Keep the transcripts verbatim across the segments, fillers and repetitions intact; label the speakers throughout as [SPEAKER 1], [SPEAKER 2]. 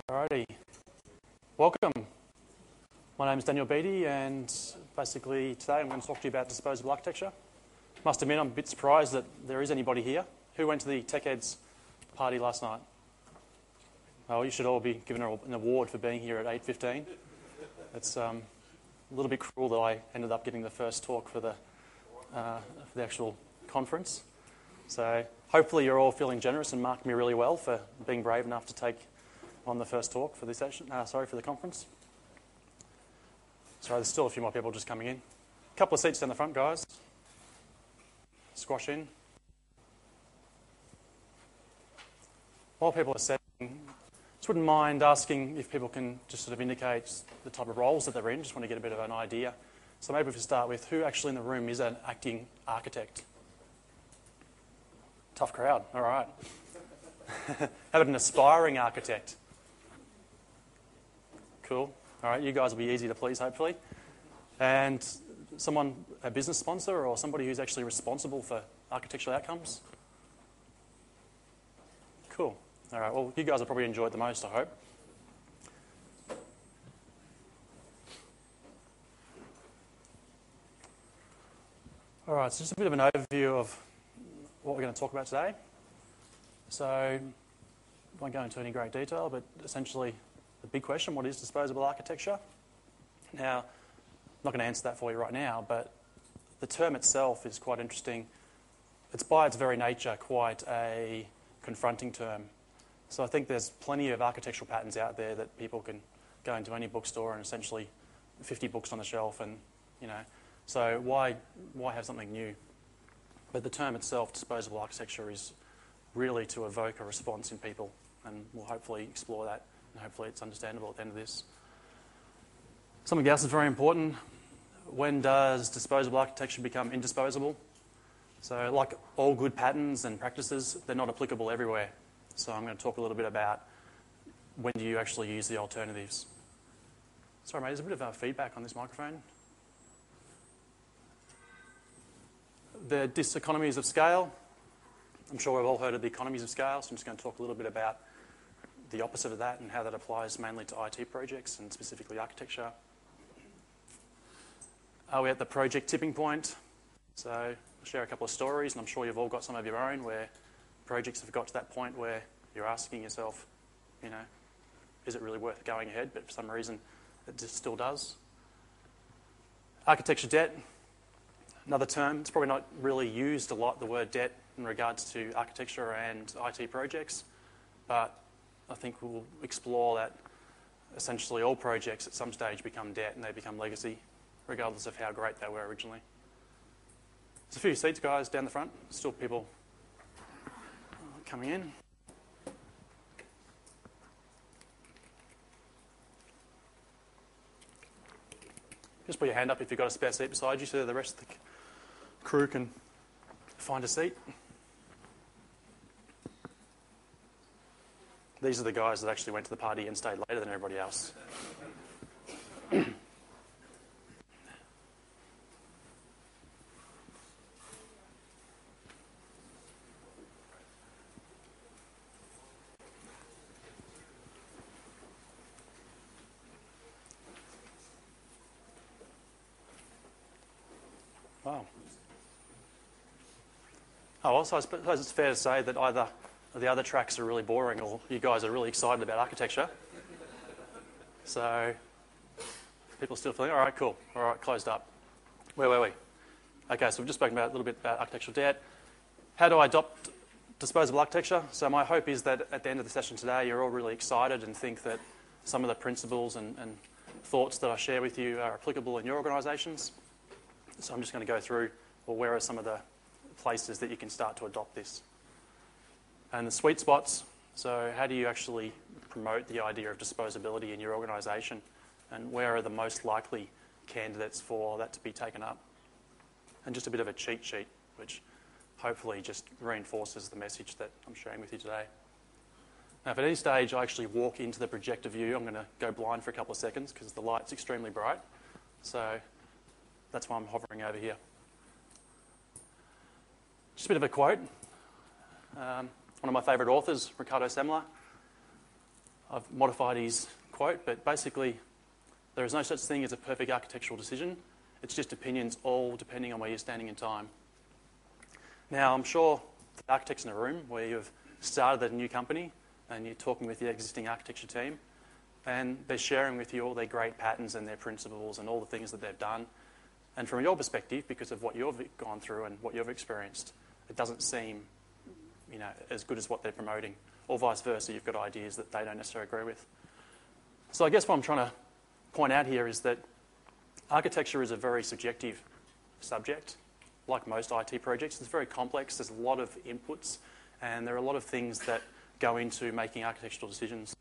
[SPEAKER 1] Alrighty, welcome. My name is Daniel Beattie, and basically today I'm going to talk to you about disposable architecture. Must admit I'm a bit surprised that there is anybody here. Who went to the TechEds party last night? Oh, you should all be given an award for being here at eight fifteen. It's um, a little bit cruel that I ended up getting the first talk for the, uh, for the actual conference. So hopefully you're all feeling generous and marking me really well for being brave enough to take on the first talk for this session. Uh, sorry, for the conference. Sorry, there's still a few more people just coming in. A couple of seats down the front, guys. Squash in. While people are setting, just wouldn't mind asking if people can just sort of indicate the type of roles that they're in. Just want to get a bit of an idea. So maybe if we start with who actually in the room is an acting architect? Tough crowd. All right. How about an aspiring architect? Cool. All right, you guys will be easy to please, hopefully. And someone, a business sponsor or somebody who's actually responsible for architectural outcomes? Cool. All right, well, you guys will probably enjoy it the most, I hope. All right, so just a bit of an overview of what we're going to talk about today. So I won't go into any great detail, but essentially the big question, what is disposable architecture? Now, I'm not going to answer that for you right now, but the term itself is quite interesting. It's by its very nature quite a confronting term. So I think there's plenty of architectural patterns out there that people can go into any bookstore and essentially fifty books on the shelf, and you know, so why why have something new? But the term itself, disposable architecture, is really to evoke a response in people, and we'll hopefully explore that, and hopefully it's understandable at the end of this. Something else is very important. When does disposable architecture become indisposable? So like all good patterns and practices, they're not applicable everywhere. So I'm going to talk a little bit about when do you actually use the alternatives. Sorry, mate, there's a bit of uh, feedback on this microphone. The diseconomies of scale. I'm sure we've all heard of the economies of scale, so I'm just going to talk a little bit about the opposite of that and how that applies mainly to I T projects and specifically architecture. Are we at the project tipping point? So I'll share a couple of stories, and I'm sure you've all got some of your own where projects have got to that point where you're asking yourself, you know, is it really worth going ahead? But for some reason, it just still does. Architecture debt, another term. It's probably not really used a lot, the word debt, in regards to architecture and I T projects, but I think we'll explore that essentially all projects at some stage become debt and they become legacy, regardless of how great they were originally. There's a few seats, guys, down the front. Still people coming in. Just put your hand up if you've got a spare seat beside you so the rest of the crew can find a seat. These are the guys that actually went to the party and stayed later than everybody else. Wow. Oh, also, I suppose it's fair to say that either the other tracks are really boring or you guys are really excited about architecture. So, people still feeling, all right, cool, all right, closed up. Where were we? Okay, so we've just spoken about a little bit about architectural debt. How do I adopt disposable architecture? So my hope is that at the end of the session today, you're all really excited and think that some of the principles and, and thoughts that I share with you are applicable in your organisations. So I'm just going to go through, well, where are some of the places that you can start to adopt this? And the sweet spots, so how do you actually promote the idea of disposability in your organisation? And where are the most likely candidates for that to be taken up? And just a bit of a cheat sheet, which hopefully just reinforces the message that I'm sharing with you today. Now, if at any stage I actually walk into the projector view, I'm going to go blind for a couple of seconds because the light's extremely bright. So that's why I'm hovering over here. Just a bit of a quote. Um, one of my favourite authors, Ricardo Semler. I've modified his quote, but basically there is no such thing as a perfect architectural decision. It's just opinions, all depending on where you're standing in time. Now, I'm sure the architects in the room where you've started a new company and you're talking with your existing architecture team, and they're sharing with you all their great patterns and their principles and all the things that they've done. And from your perspective, because of what you've gone through and what you've experienced, it doesn't seem, you know, as good as what they're promoting. Or vice versa, you've got ideas that they don't necessarily agree with. So I guess what I'm trying to point out here is that architecture is a very subjective subject. Like most I T projects, it's very complex. There's a lot of inputs, and there are a lot of things that go into making architectural decisions.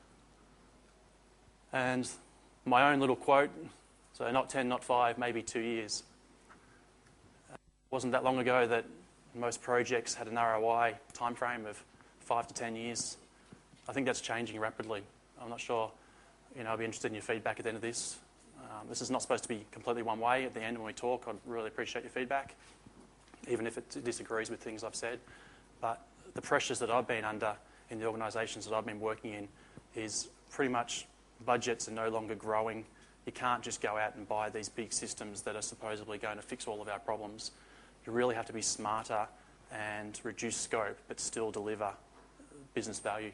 [SPEAKER 1] And my own little quote, so not ten, not five, maybe two years. It wasn't that long ago that most projects had an R O I timeframe of five to ten years. I think that's changing rapidly. I'm not sure, you know, I'll be interested in your feedback at the end of this. Um, this is not supposed to be completely one way. At the end when we talk, I'd really appreciate your feedback, even if it disagrees with things I've said. But the pressures that I've been under in the organisations that I've been working in is pretty much budgets are no longer growing. You can't just go out and buy these big systems that are supposedly going to fix all of our problems. You really have to be smarter and reduce scope, but still deliver business value.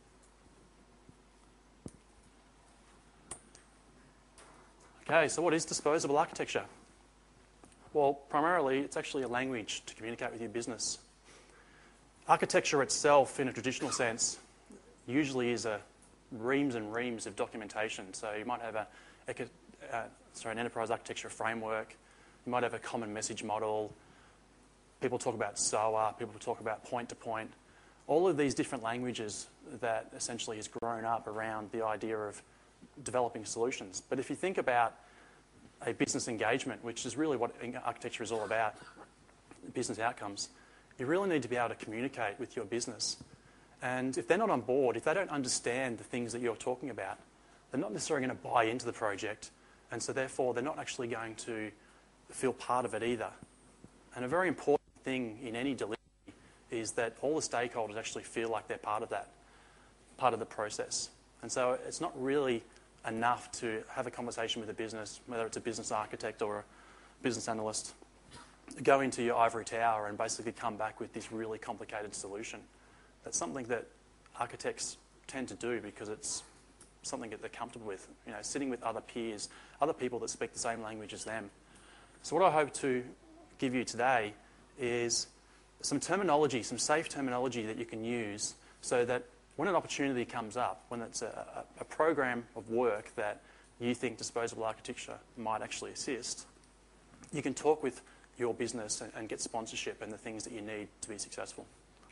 [SPEAKER 1] Okay, so what is disposable architecture? Well, primarily, it's actually a language to communicate with your business. Architecture itself, in a traditional sense, usually is a reams and reams of documentation. So you might have a, a uh, sorry, an enterprise architecture framework. You might have a common message model. People talk about S O A. People talk about point-to-point. All of these different languages that essentially has grown up around the idea of developing solutions. But if you think about a business engagement, which is really what architecture is all about, business outcomes, you really need to be able to communicate with your business. And if they're not on board, if they don't understand the things that you're talking about, they're not necessarily going to buy into the project. And so therefore, they're not actually going to feel part of it either. And a very important thing in any delivery is that all the stakeholders actually feel like they're part of that, part of the process. And so it's not really enough to have a conversation with a business, whether it's a business architect or a business analyst, go into your ivory tower and basically come back with this really complicated solution. That's something that architects tend to do because it's something that they're comfortable with, you know, sitting with other peers, other people that speak the same language as them. So what I hope to give you today is some terminology, some safe terminology that you can use so that when an opportunity comes up, when it's a, a, a program of work that you think disposable architecture might actually assist, you can talk with your business and, and get sponsorship and the things that you need to be successful.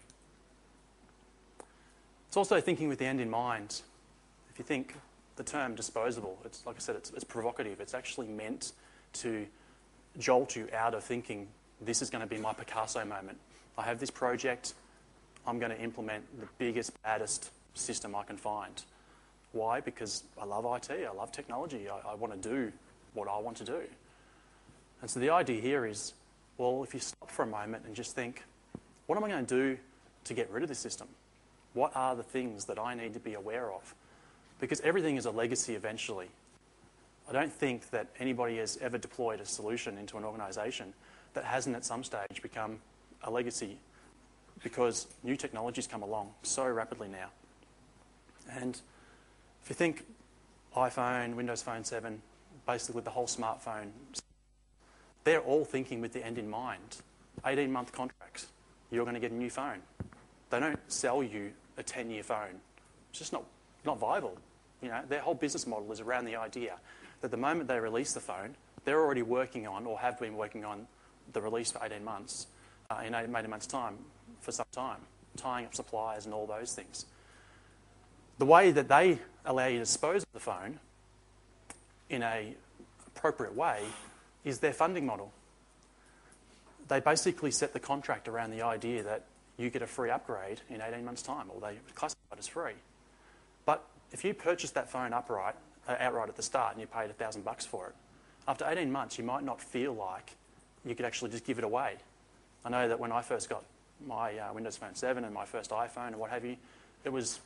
[SPEAKER 1] It's also thinking with the end in mind. If you think the term disposable, it's like I said, it's, it's provocative. It's actually meant to jolt you out of thinking, this is going to be my Picasso moment. I have this project, I'm going to implement the biggest, baddest system I can find. Why? Because I love I T, I love technology, I, I want to do what I want to do. And so the idea here is, well, if you stop for a moment and just think, what am I going to do to get rid of this system? What are the things that I need to be aware of? Because everything is a legacy eventually. I don't think that anybody has ever deployed a solution into an organisation that hasn't at some stage become a legacy, because new technologies come along so rapidly now. And if you think iPhone, Windows Phone seven, basically the whole smartphone, they're all thinking with the end in mind. eighteen-month contracts, you're going to get a new phone. They don't sell you a ten-year phone. It's just not, not viable. You know, their whole business model is around the idea that the moment they release the phone, they're already working on or have been working on the release for eighteen months, uh, in eighteen months' time, for some time, tying up suppliers and all those things. The way that they allow you to dispose of the phone in an appropriate way is their funding model. They basically set the contract around the idea that you get a free upgrade in eighteen months' time, or they classify it as free. But if you purchase that phone upright, uh, outright at the start and you paid a thousand bucks for it, after eighteen months you might not feel like you could actually just give it away. I know that when I first got my uh, Windows Phone seven and my first iPhone and what have you, it was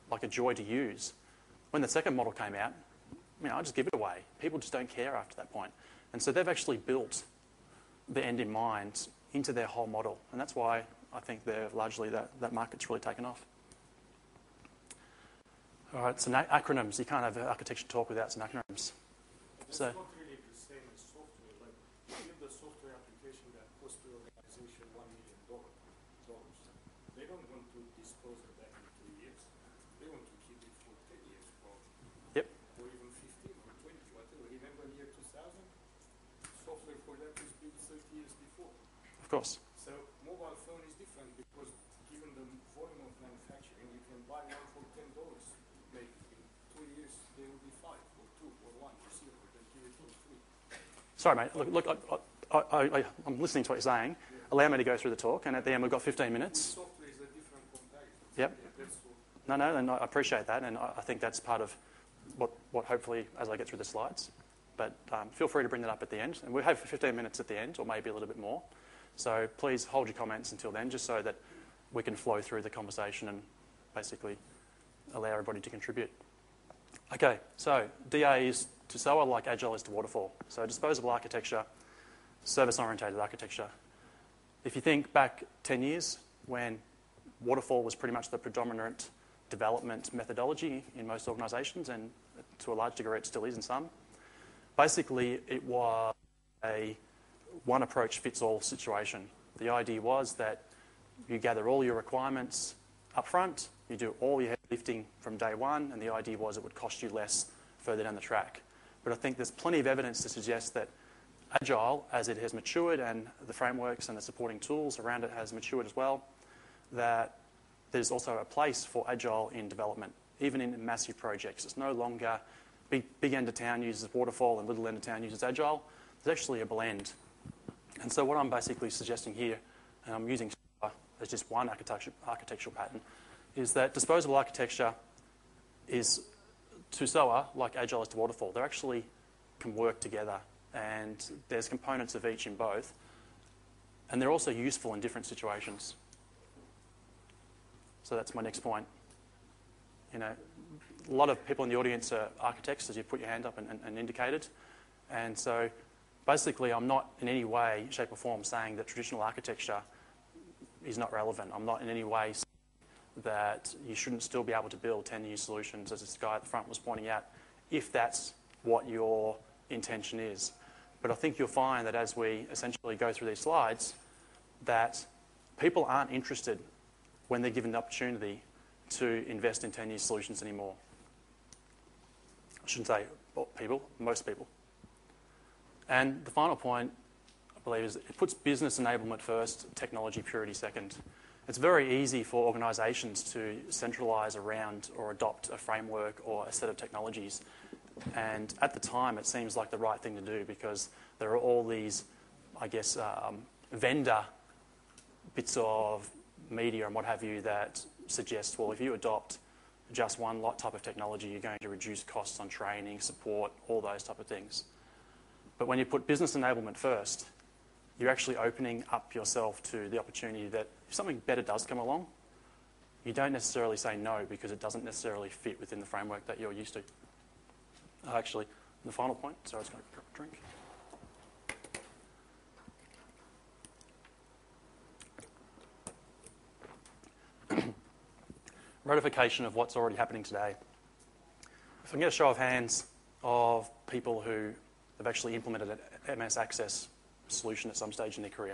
[SPEAKER 1] like a joy to use. When the second model came out, I mean, I just give it away. People just don't care after that point. And so they've actually built the end in mind into their whole model. And that's why I think they're largely that, that market's really taken off. All right, so na- acronyms. You can't have an architecture talk without some acronyms.
[SPEAKER 2] It's
[SPEAKER 1] So,
[SPEAKER 2] not really the same as software. Like, give the software application that costs the organization one million dollars. They don't want to dispose of that in two years. They want to keep it for ten years, probably.
[SPEAKER 1] Yep.
[SPEAKER 2] Or even fifteen or twenty, whatever. Remember year two thousand? Software for that was built thirty years before.
[SPEAKER 1] Of course.
[SPEAKER 2] So mobile phone is different because given the volume of manufacturing, you can buy one for ten dollars. Maybe in two years they will be five or two or one or zero. Then give it for free.
[SPEAKER 1] Sorry, mate. Look, look I, I, I, I'm listening to what you're saying. Yeah. Allow me to go through the talk, and at the end we've got fifteen minutes.
[SPEAKER 2] Software is a different comparison.
[SPEAKER 1] Yep.
[SPEAKER 2] Yeah, that's all.
[SPEAKER 1] No, no, and I appreciate that, and I, I think that's part of what, what hopefully, as I get through the slides. But um, feel free to bring that up at the end, and we'll have fifteen minutes at the end, or maybe a little bit more. So please hold your comments until then, just so that we can flow through the conversation and basically allow everybody to contribute. Okay, so D A is to S O A like Agile is to Waterfall. So disposable architecture, service-oriented architecture. If you think back ten years, when Waterfall was pretty much the predominant development methodology in most organisations, and to a large degree it still is in some, basically it was a one-approach-fits-all situation. The idea was that you gather all your requirements up front, you do all your heavy lifting from day one, and the idea was it would cost you less further down the track. But I think there's plenty of evidence to suggest that Agile, as it has matured and the frameworks and the supporting tools around it has matured as well, that there's also a place for Agile in development, even in massive projects. It's no longer big, big end of town uses Waterfall and little end of town uses Agile. There's actually a blend. And so what I'm basically suggesting here, and I'm using as just one architecture, architectural pattern, is that disposable architecture is to S O A like Agile is to Waterfall. They actually can work together, and there's components of each in both, and they're also useful in different situations. So that's my next point. You know, a lot of people in the audience are architects, as you put your hand up and, and, and indicated, and so basically I'm not in any way, shape or form saying that traditional architecture is not relevant. I'm not in any way saying that you shouldn't still be able to build ten-year solutions, as this guy at the front was pointing out, if that's what your intention is. But I think you'll find that as we essentially go through these slides, that people aren't interested when they're given the opportunity to invest in ten-year solutions anymore. I shouldn't say people, most people. And the final point, I believe, is it puts business enablement first, technology purity second. It's very easy for organisations to centralise around or adopt a framework or a set of technologies. And at the time, it seems like the right thing to do because there are all these, I guess, um, vendor bits of media and what have you that suggest, well, if you adopt just one lot type of technology, you're going to reduce costs on training, support, all those type of things. But when you put business enablement first, you're actually opening up yourself to the opportunity that if something better does come along, you don't necessarily say no because it doesn't necessarily fit within the framework that you're used to. Uh, actually, the final point, sorry, I was going to grab a drink. Ratification of what's already happening today. If I can get a show of hands of people who have actually implemented an M S Access solution at some stage in their career.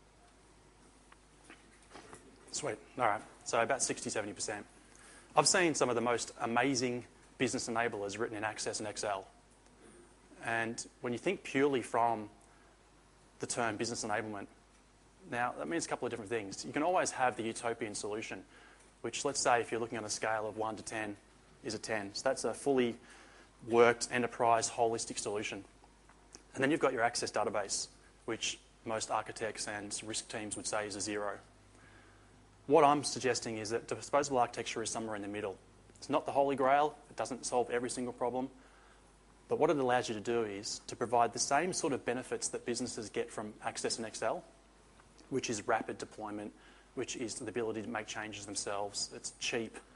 [SPEAKER 1] Sweet. All right. So about sixty, seventy percent. I've seen some of the most amazing business enablers written in Access and Excel. And when you think purely from the term business enablement, now that means a couple of different things. You can always have the utopian solution, which let's say if you're looking on a scale of one to ten is a ten. So that's a fully worked enterprise holistic solution. And then you've got your Access database, which most architects and risk teams would say is a zero. What I'm suggesting is that disposable architecture is somewhere in the middle. It's not the holy grail. It doesn't solve every single problem. But what it allows you to do is to provide the same sort of benefits that businesses get from Access and Excel, which is rapid deployment, which is the ability to make changes themselves. It's cheap.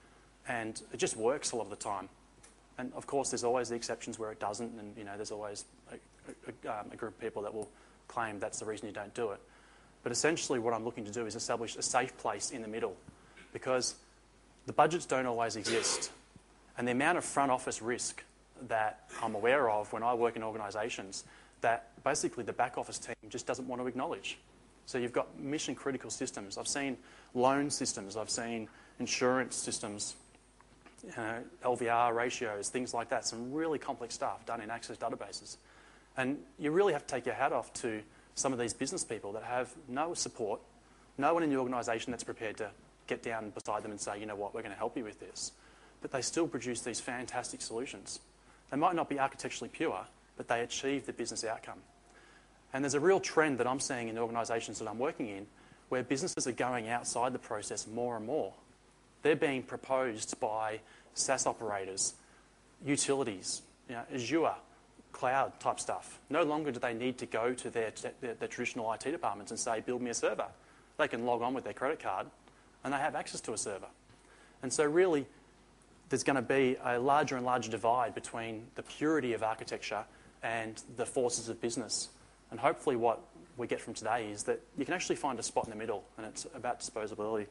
[SPEAKER 1] And it just works a lot of the time. And of course, there's always the exceptions where it doesn't, and you know, there's always a, a, um, a group of people that will claim that's the reason you don't do it. But essentially what I'm looking to do is establish a safe place in the middle, because the budgets don't always exist. And the amount of front office risk that I'm aware of when I work in organisations that basically the back office team just doesn't want to acknowledge. So you've got mission critical systems. I've seen loan systems, I've seen insurance systems, you know, L V R ratios, things like that, some really complex stuff done in Access databases. And you really have to take your hat off to some of these business people that have no support, no one in the organisation that's prepared to get down beside them and say, you know what, we're going to help you with this. But they still produce these fantastic solutions. They might not be architecturally pure, but they achieve the business outcome. And there's a real trend that I'm seeing in the organisations that I'm working in where businesses are going outside the process more and more. They're being proposed by SaaS operators, utilities, you know, Azure, cloud type stuff. No longer do they need to go to their, their, their traditional I T departments and say, build me a server. They can log on with their credit card and they have access to a server. And so really, there's going to be a larger and larger divide between the purity of architecture and the forces of business. And hopefully what we get from today is that you can actually find a spot in the middle, and it's about disposability.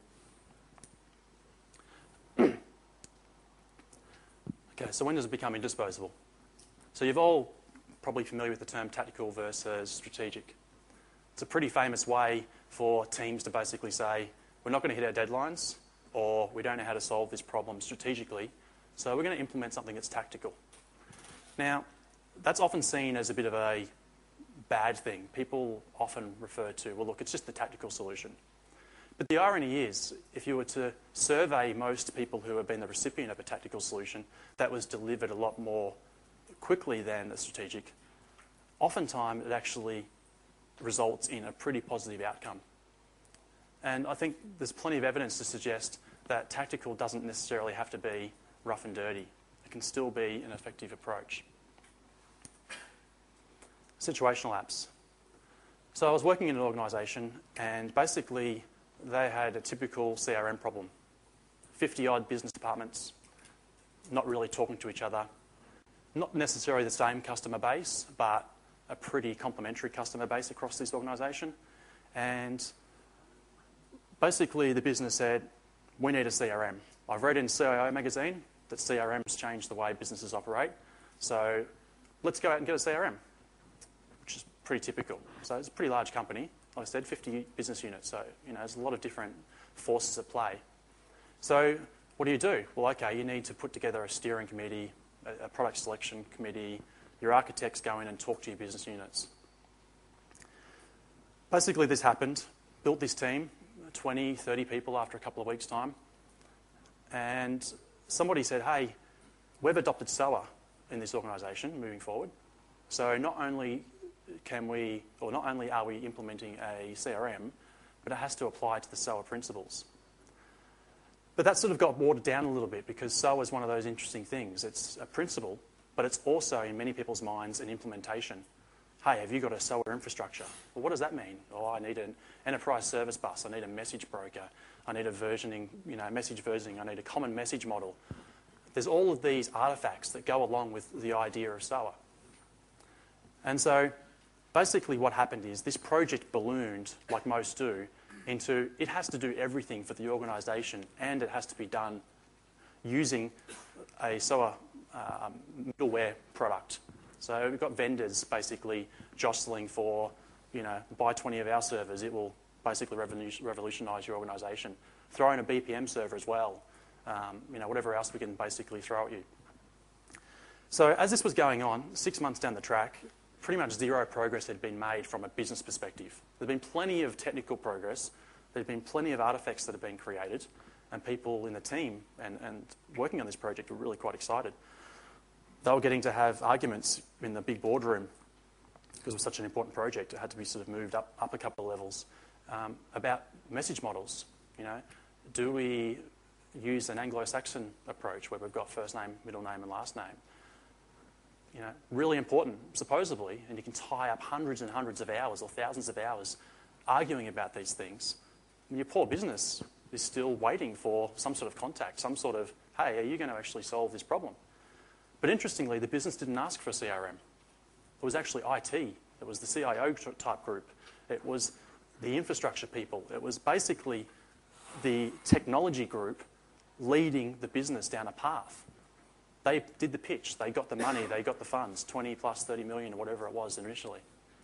[SPEAKER 1] Okay, so when does it become indisposable? So you've all probably familiar with the term tactical versus strategic. It's a pretty famous way for teams to basically say, we're not going to hit our deadlines, or we don't know how to solve this problem strategically, so we're going to implement something that's tactical. Now, that's often seen as a bit of a bad thing. People often refer to, well, look, it's just the tactical solution. But the irony is, if you were to survey most people who have been the recipient of a tactical solution that was delivered a lot more quickly than the strategic, oftentimes it actually results in a pretty positive outcome. And I think there's plenty of evidence to suggest that tactical doesn't necessarily have to be rough and dirty. It can still be an effective approach. Situational apps. So I was working in an organisation and basically they had a typical C R M problem. fifty-odd business departments, not really talking to each other. Not necessarily the same customer base, but a pretty complementary customer base across this organisation. And basically the business said, we need a C R M. I've read in C I O magazine that C R Ms change the way businesses operate. So let's go out and get a C R M, which is pretty typical. So it's a pretty large company. Like I said, fifty business units. So, you know, there's a lot of different forces at play. So what do you do? Well, okay, you need to put together a steering committee, a, a product selection committee. Your architects go in and talk to your business units. Basically, this happened. Built this team, twenty, thirty people after a couple of weeks' time. And somebody said, hey, we've adopted S O A in this organisation moving forward. So not only can we, or not only are we implementing a C R M, but it has to apply to the S O A principles. But that sort of got watered down a little bit because S O A is one of those interesting things. It's a principle, but it's also, in many people's minds, an implementation. Hey, have you got a S O A infrastructure? Well, what does that mean? Oh, I need an enterprise service bus. I need a message broker. I need a versioning, you know, message versioning. I need a common message model. There's all of these artifacts that go along with the idea of S O A. And so basically what happened is this project ballooned, like most do, into it has to do everything for the organisation and it has to be done using a S O A um, middleware product. So we've got vendors basically jostling for, you know, buy twenty of our servers, it will basically revolutionise your organisation. Throw in a B P M server as well, um, you know, whatever else we can basically throw at you. So as this was going on, six months down the track, pretty much zero progress had been made from a business perspective. There had been plenty of technical progress, there had been plenty of artefacts that had been created, and people in the team and, and working on this project were really quite excited. They were getting to have arguments in the big boardroom because it was such an important project. It had to be sort of moved up, up a couple of levels um, about message models. You know, do we use an Anglo-Saxon approach where we've got first name, middle name, and last name? You know, really important, supposedly, and you can tie up hundreds and hundreds of hours or thousands of hours arguing about these things. I mean, your poor business is still waiting for some sort of contact, some sort of, hey, are you going to actually solve this problem? But interestingly, the business didn't ask for a C R M. It was actually I T. It was the C I O type group. It was the infrastructure people. It was basically the technology group leading the business down a path. They did the pitch. They got the money. They got the funds, twenty plus thirty million or whatever it was initially.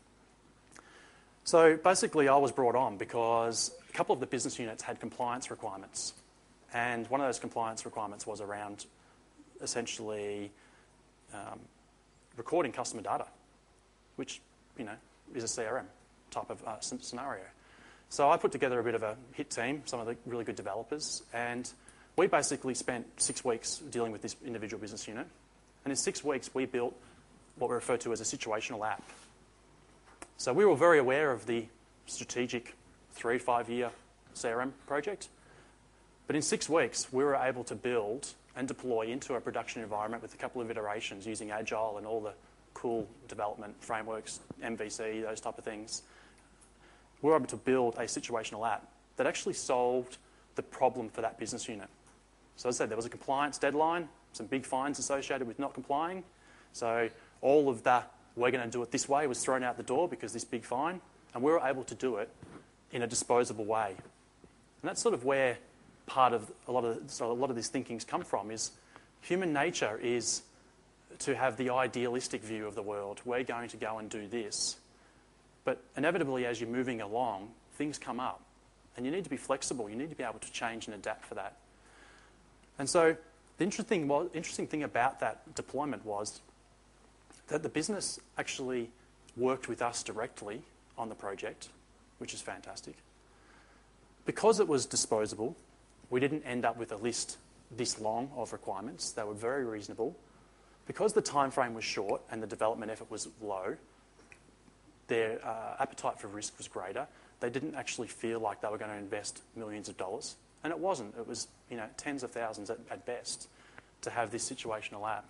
[SPEAKER 1] So basically, I was brought on because a couple of the business units had compliance requirements. And one of those compliance requirements was around essentially um, recording customer data, which, you know, is a C R M type of uh, scenario. So I put together a bit of a hit team, some of the really good developers, and we basically spent six weeks dealing with this individual business unit. And in six weeks, we built what we refer to as a situational app. So we were very aware of the strategic three, five-year C R M project. But in six weeks, we were able to build and deploy into a production environment with a couple of iterations using Agile and all the cool development frameworks, M V C, those type of things. We were able to build a situational app that actually solved the problem for that business unit. So as I said, there was a compliance deadline, some big fines associated with not complying. So all of that, we're going to do it this way, was thrown out the door because this big fine. And we were able to do it in a disposable way. And that's sort of where part of a lot of so a lot of this thinking's come from, is human nature is to have the idealistic view of the world. We're going to go and do this. But inevitably, as you're moving along, things come up. And you need to be flexible. You need to be able to change and adapt for that. And so the interesting, well, interesting thing about that deployment was that the business actually worked with us directly on the project, which is fantastic. Because it was disposable, we didn't end up with a list this long of requirements. They were very reasonable. Because the time frame was short and the development effort was low, their uh, appetite for risk was greater. They didn't actually feel like they were going to invest millions of dollars. And it wasn't. It was, you know, tens of thousands at, at best to have this situational app.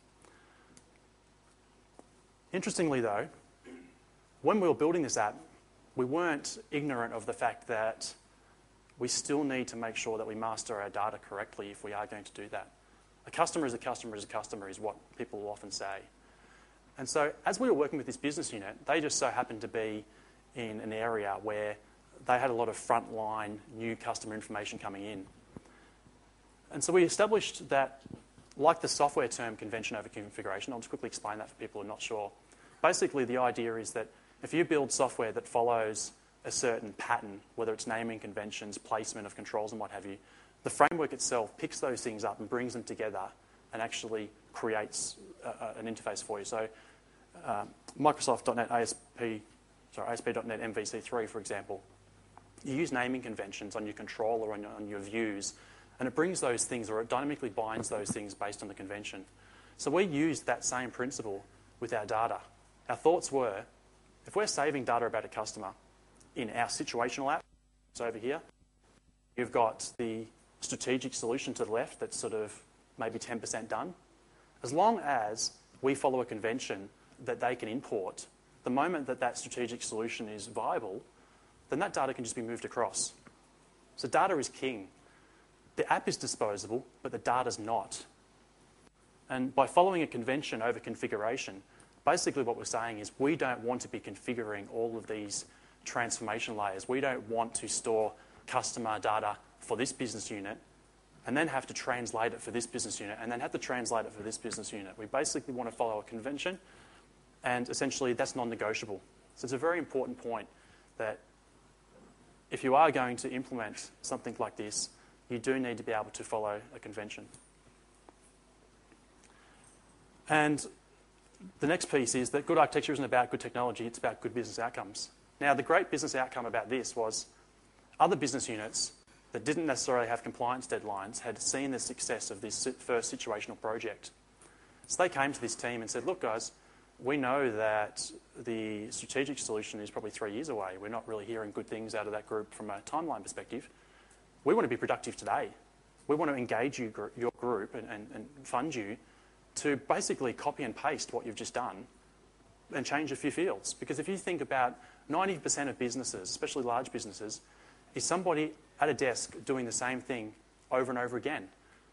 [SPEAKER 1] Interestingly, though, when we were building this app, we weren't ignorant of the fact that we still need to make sure that we master our data correctly if we are going to do that. A customer is a customer is a customer is what people will often say. And so as we were working with this business unit, they just so happened to be in an area where they had a lot of frontline new customer information coming in. And so we established that, like the software term convention over configuration, I'll just quickly explain that for people who are not sure. Basically, the idea is that if you build software that follows a certain pattern, whether it's naming conventions, placement of controls and what have you, the framework itself picks those things up and brings them together and actually creates a, a, an interface for you. So uh, Microsoft dot net A S P, sorry, A S P dot net M V C three, for example, you use naming conventions on your controller, on your, on your views, and it brings those things, or it dynamically binds those things based on the convention. So we used that same principle with our data. Our thoughts were, if we're saving data about a customer in our situational app, it's over here, you've got the strategic solution to the left that's sort of maybe ten percent done. As long as we follow a convention that they can import, the moment that that strategic solution is viable, then that data can just be moved across. So data is king. The app is disposable, but the data's not. And by following a convention over configuration, basically what we're saying is we don't want to be configuring all of these transformation layers. We don't want to store customer data for this business unit and then have to translate it for this business unit and then have to translate it for this business unit. We basically want to follow a convention, and essentially that's non-negotiable. So it's a very important point that if you are going to implement something like this, you do need to be able to follow a convention. And the next piece is that good architecture isn't about good technology, it's about good business outcomes. Now, the great business outcome about this was other business units that didn't necessarily have compliance deadlines had seen the success of this first situational project. So they came to this team and said, look, guys, we know that the strategic solution is probably three years away. We're not really hearing good things out of that group from a timeline perspective. We want to be productive today. We want to engage you, your group and, and, and fund you to basically copy and paste what you've just done and change a few fields. Because if you think about ninety percent of businesses, especially large businesses, is somebody at a desk doing the same thing over and over again.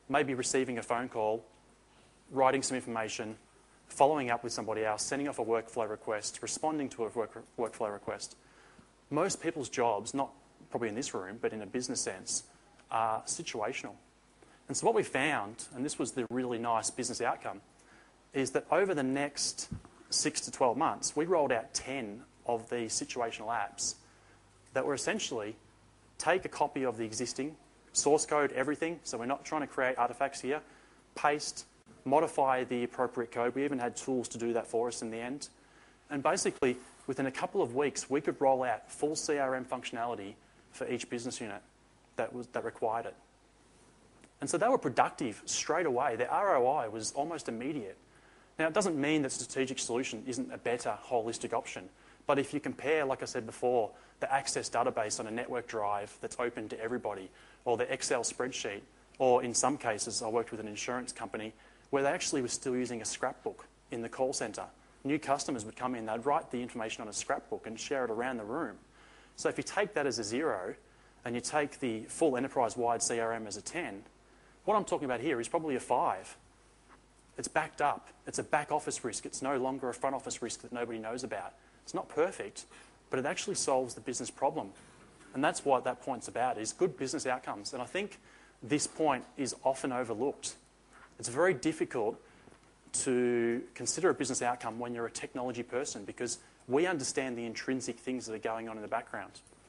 [SPEAKER 1] maybe receiving a phone call, writing some information, following up with somebody else, sending off a workflow request, responding to a work, workflow request. Most people's jobs, not probably in this room, but in a business sense, are situational. And so what we found, and this was the really nice business outcome, is that over the next six to twelve months, we rolled out ten of these situational apps that were essentially take a copy of the existing source code, everything, so we're not trying to create artifacts here, paste, modify the appropriate code. We even had tools to do that for us in the end. And basically, within a couple of weeks, we could roll out full C R M functionality for each business unit that was that required it. And so they were productive straight away. Their R O I was almost immediate. Now, it doesn't mean that strategic solution isn't a better holistic option. But if you compare, like I said before, the Access database on a network drive that's open to everybody, or the Excel spreadsheet, or in some cases, I worked with an insurance company where they actually were still using a scrapbook in the call centre. New customers would come in, they'd write the information on a scrapbook and share it around the room. So if you take that as a zero, and you take the full enterprise-wide C R M as a ten, what I'm talking about here is probably a five. It's backed up. It's a back office risk. It's no longer a front office risk that nobody knows about. It's not perfect, but it actually solves the business problem. And that's what that point's about, is good business outcomes. And I think this point is often overlooked. It's very difficult to consider a business outcome when you're a technology person because we understand the intrinsic things that are going on in the background.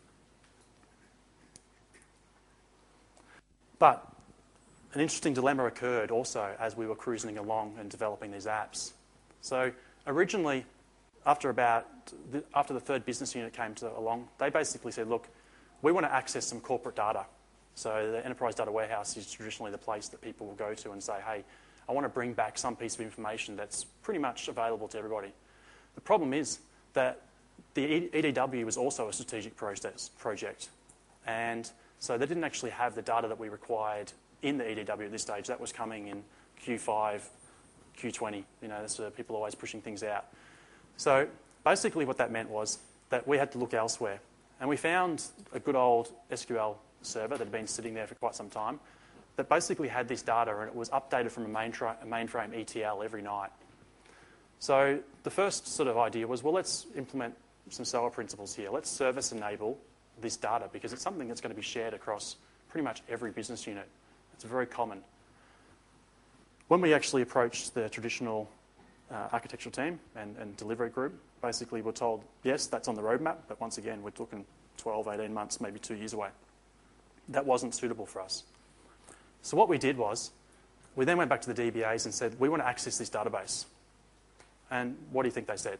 [SPEAKER 1] But an interesting dilemma occurred also as we were cruising along and developing these apps. So originally, after about the, after the third business unit came to along, they basically said, look, we want to access some corporate data. So the enterprise data warehouse is traditionally the place that people will go to and say, hey, I want to bring back some piece of information that's pretty much available to everybody. The problem is that the E D W was also a strategic process project. And so they didn't actually have the data that we required in the E D W at this stage. That was coming in Q five, Q twenty. You know, that's, uh, people are always pushing things out. So basically what that meant was that we had to look elsewhere. And we found a good old S Q L server that had been sitting there for quite some time that basically had this data and it was updated from a, mainframe, a mainframe E T L every night. So the first sort of idea was, well, let's implement some S O A principles here. Let's service enable this data because it's something that's going to be shared across pretty much every business unit. It's very common. When we actually approached the traditional uh, architectural team and, and delivery group, basically we're told, yes, that's on the roadmap, but once again, we're talking twelve, eighteen months, maybe two years away. That wasn't suitable for us. So what we did was, we then went back to the D B As and said, we want to access this database. And what do you think they said?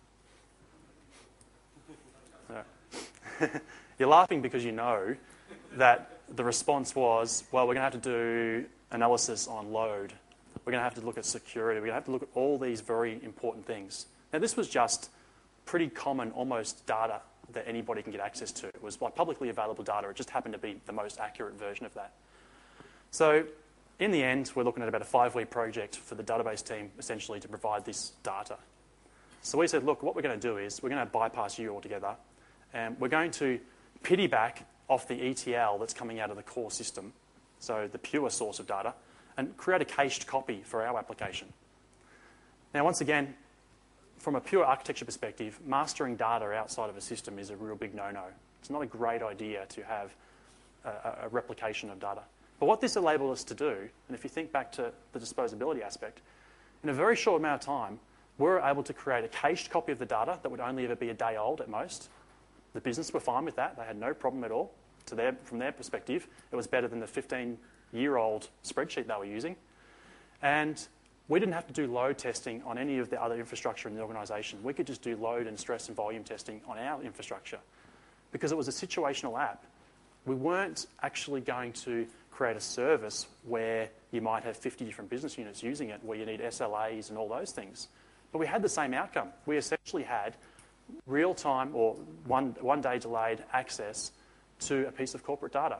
[SPEAKER 1] You're laughing because you know that the response was, well, we're going to have to do analysis on load. We're going to have to look at security. We're going to have to look at all these very important things. Now, this was just pretty common, almost data that anybody can get access to. It was like publicly available data. It just happened to be the most accurate version of that. So in the end, we're looking at about a five-week project for the database team, essentially, to provide this data. So we said, look, what we're going to do is we're going to bypass you altogether, and we're going to pity back off the E T L that's coming out of the core system, so the pure source of data, and create a cached copy for our application. Now, once again, from a pure architecture perspective, mastering data outside of a system is a real big no-no. It's not a great idea to have a, a replication of data. But what this enabled us to do, and if you think back to the disposability aspect, in a very short amount of time, we were able to create a cached copy of the data that would only ever be a day old at most. The business were fine with that. They had no problem at all. To their, from their perspective, it was better than the fifteen-year-old spreadsheet they were using. And we didn't have to do load testing on any of the other infrastructure in the organisation. We could just do load and stress and volume testing on our infrastructure because it was a situational app. We weren't actually going to create a service where you might have fifty different business units using it, where you need S L As and all those things. But we had the same outcome. We essentially had real-time or one, one day delayed access to a piece of corporate data.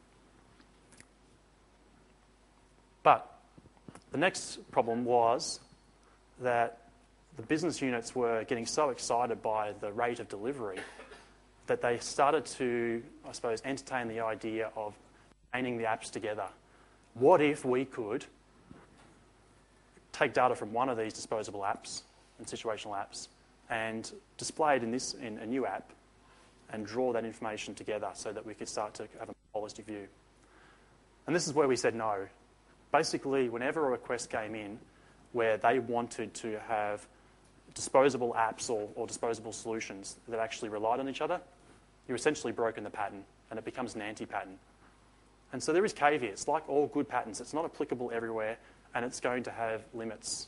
[SPEAKER 1] But the next problem was that the business units were getting so excited by the rate of delivery that they started to, I suppose, entertain the idea of chaining the apps together what if we could take data from one of these disposable apps and situational apps and display it in this in a new app and draw that information together so that we could start to have a holistic view. And this is where we said no. Basically, whenever a request came in where they wanted to have disposable apps or, or disposable solutions that actually relied on each other, you're essentially broken the pattern and it becomes an anti-pattern. And so there is caveats. Like all good patterns, it's not applicable everywhere and it's going to have limits.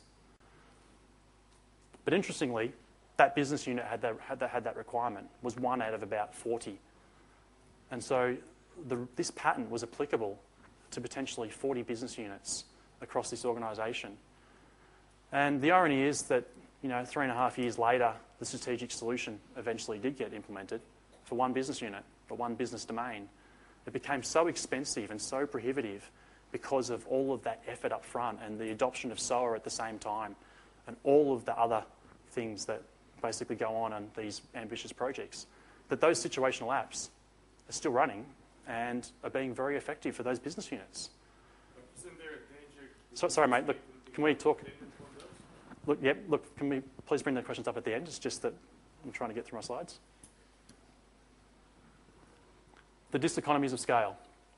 [SPEAKER 1] But interestingly, that business unit had that, had that, had that requirement, was one out of about forty. And so the, this pattern was applicable to potentially forty business units across this organisation. And the irony is that, you know, three and a half years later, the strategic solution eventually did get implemented for one business unit, for one business domain. It became so expensive and so prohibitive because of all of that effort up front and the adoption of S O A at the same time and all of the other things that basically go on in these ambitious projects, that those situational apps are still running and are being very effective for those business units.
[SPEAKER 2] But isn't there a danger?
[SPEAKER 1] So, sorry, mate, look, can we talk? Look, yep, look, can we please bring the questions up at the end? It's just that I'm trying to get through my slides. The diseconomies of scale.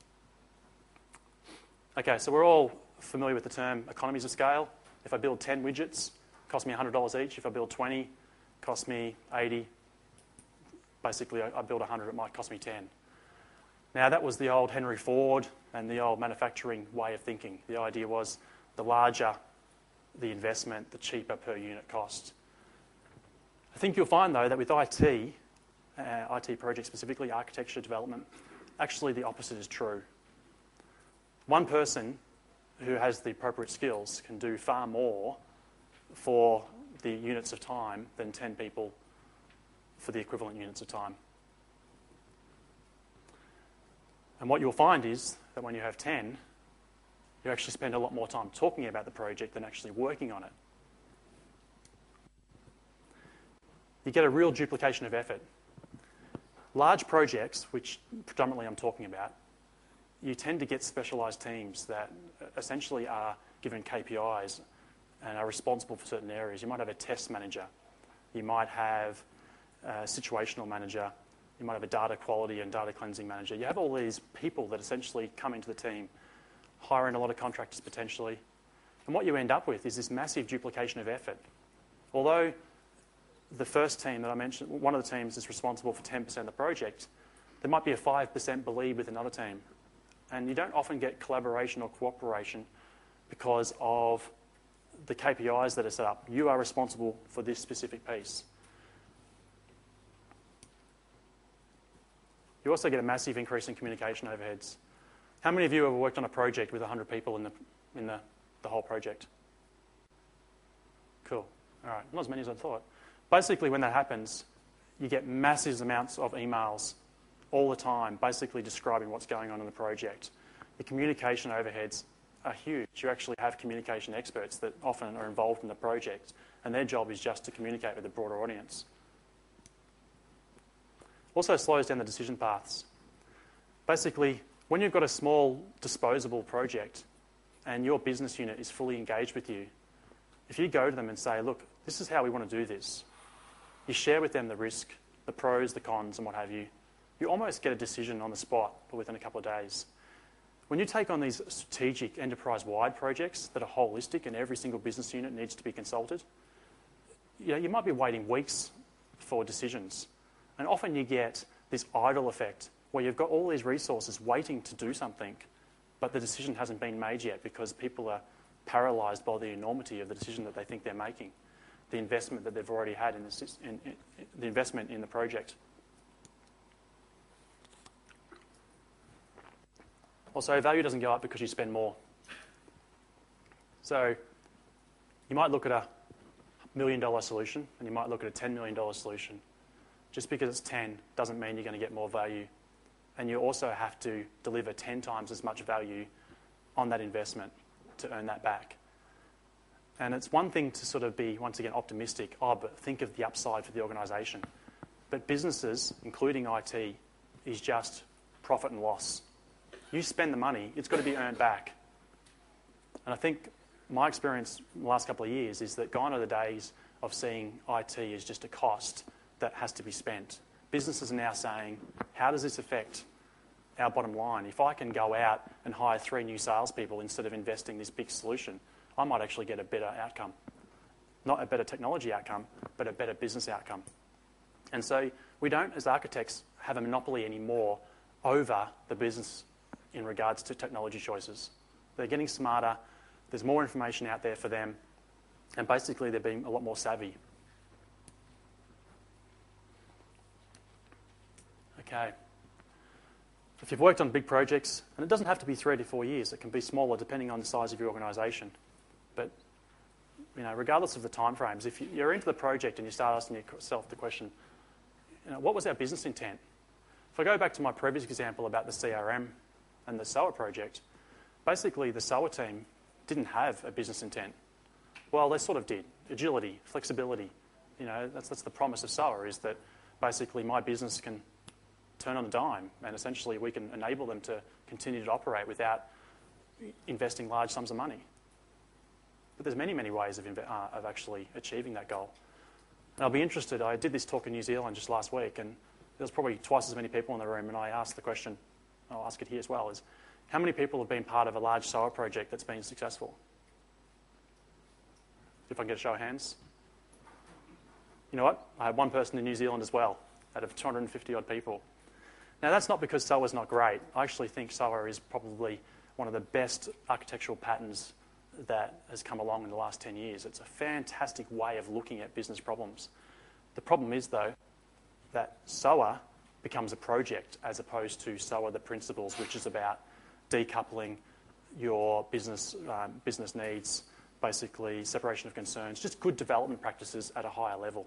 [SPEAKER 1] Okay, so we're all familiar with the term economies of scale. If I build ten widgets, it costs me one hundred dollars each. If I build twenty, it costs me eighty. Basically, I, I build one hundred, it might cost me ten. Now, that was the old Henry Ford and the old manufacturing way of thinking. The idea was the larger the investment, the cheaper per unit cost. I think you'll find, though, that with I T, uh, I T projects specifically, architecture development, actually the opposite is true. One person who has the appropriate skills can do far more for the units of time than ten people for the equivalent units of time. And what you'll find is that when you have ten, you actually spend a lot more time talking about the project than actually working on it. You get a real duplication of effort. Large projects, which predominantly I'm talking about, you tend to get specialised teams that essentially are given K P Is and are responsible for certain areas. You might have a test manager. You might have a situational manager. You might have a data quality and data cleansing manager. You have all these people that essentially come into the team, hire in a lot of contractors potentially. And what you end up with is this massive duplication of effort. Although the first team that I mentioned, one of the teams is responsible for ten percent of the project, there might be a five percent bleed with another team. And you don't often get collaboration or cooperation because of the K P Is that are set up. You are responsible for this specific piece. You also get a massive increase in communication overheads. How many of you have worked on a project with one hundred people in the, in the, the whole project? Cool. All right. Not as many as I thought. Basically, when that happens, you get massive amounts of emails all the time, basically describing what's going on in the project. The communication overheads are huge. You actually have communication experts that often are involved in the project, and their job is just to communicate with the broader audience. Also slows down the decision paths. Basically, when you've got a small disposable project and your business unit is fully engaged with you, if you go to them and say, look, this is how we want to do this, you share with them the risk, the pros, the cons, and what have you, you almost get a decision on the spot within a couple of days. When you take on these strategic enterprise-wide projects that are holistic and every single business unit needs to be consulted, you know, you might be waiting weeks for decisions. And often you get this idle effect where you've got all these resources waiting to do something, but the decision hasn't been made yet because people are paralysed by the enormity of the decision that they think they're making, the investment that they've already had in, this, in, in the investment in the project. Also, value doesn't go up because you spend more. So you might look at a million dollar solution and you might look at a ten million dollar solution. Just because it's ten doesn't mean you're going to get more value. And you also have to deliver ten times as much value on that investment to earn that back. And it's one thing to sort of be, once again, optimistic, oh, but think of the upside for the organisation. But businesses, including I T, is just profit and loss. You spend the money, it's got to be earned back. And I think my experience in the last couple of years is that gone are the days of seeing I T as just a cost that has to be spent. Businesses are now saying, how does this affect our bottom line? If I can go out and hire three new salespeople instead of investing this big solution, I might actually get a better outcome. Not a better technology outcome, but a better business outcome. And so we don't, as architects, have a monopoly anymore over the business in regards to technology choices. They're getting smarter, there's more information out there for them, and basically they're being a lot more savvy. Okay. If you've worked on big projects, and it doesn't have to be three to four years, it can be smaller depending on the size of your organisation. But you know, regardless of the timeframes, if you're into the project and you start asking yourself the question, you know, what was our business intent? If I go back to my previous example about the C R M and the S O A project, basically the S O A team didn't have a business intent. Well, they sort of did. Agility, flexibility. You know, that's, that's the promise of S O A, is that basically my business can turn on a dime and essentially we can enable them to continue to operate without investing large sums of money. But there's many, many ways of, inve- uh, of actually achieving that goal. And I'll be interested, I did this talk in New Zealand just last week, and there was probably twice as many people in the room, and I asked the question, I'll ask it here as well, is how many people have been part of a large S O A project that's been successful? If I can get a show of hands. You know what? I had one person in New Zealand as well, out of two hundred fifty odd people. Now, that's not because S O A is not great. I actually think S O A is probably one of the best architectural patterns that has come along in the last ten years. It's a fantastic way of looking at business problems. The problem is, though, that S O A becomes a project as opposed to S O A the principles, which is about decoupling your business um, business needs, basically separation of concerns, just good development practices at a higher level.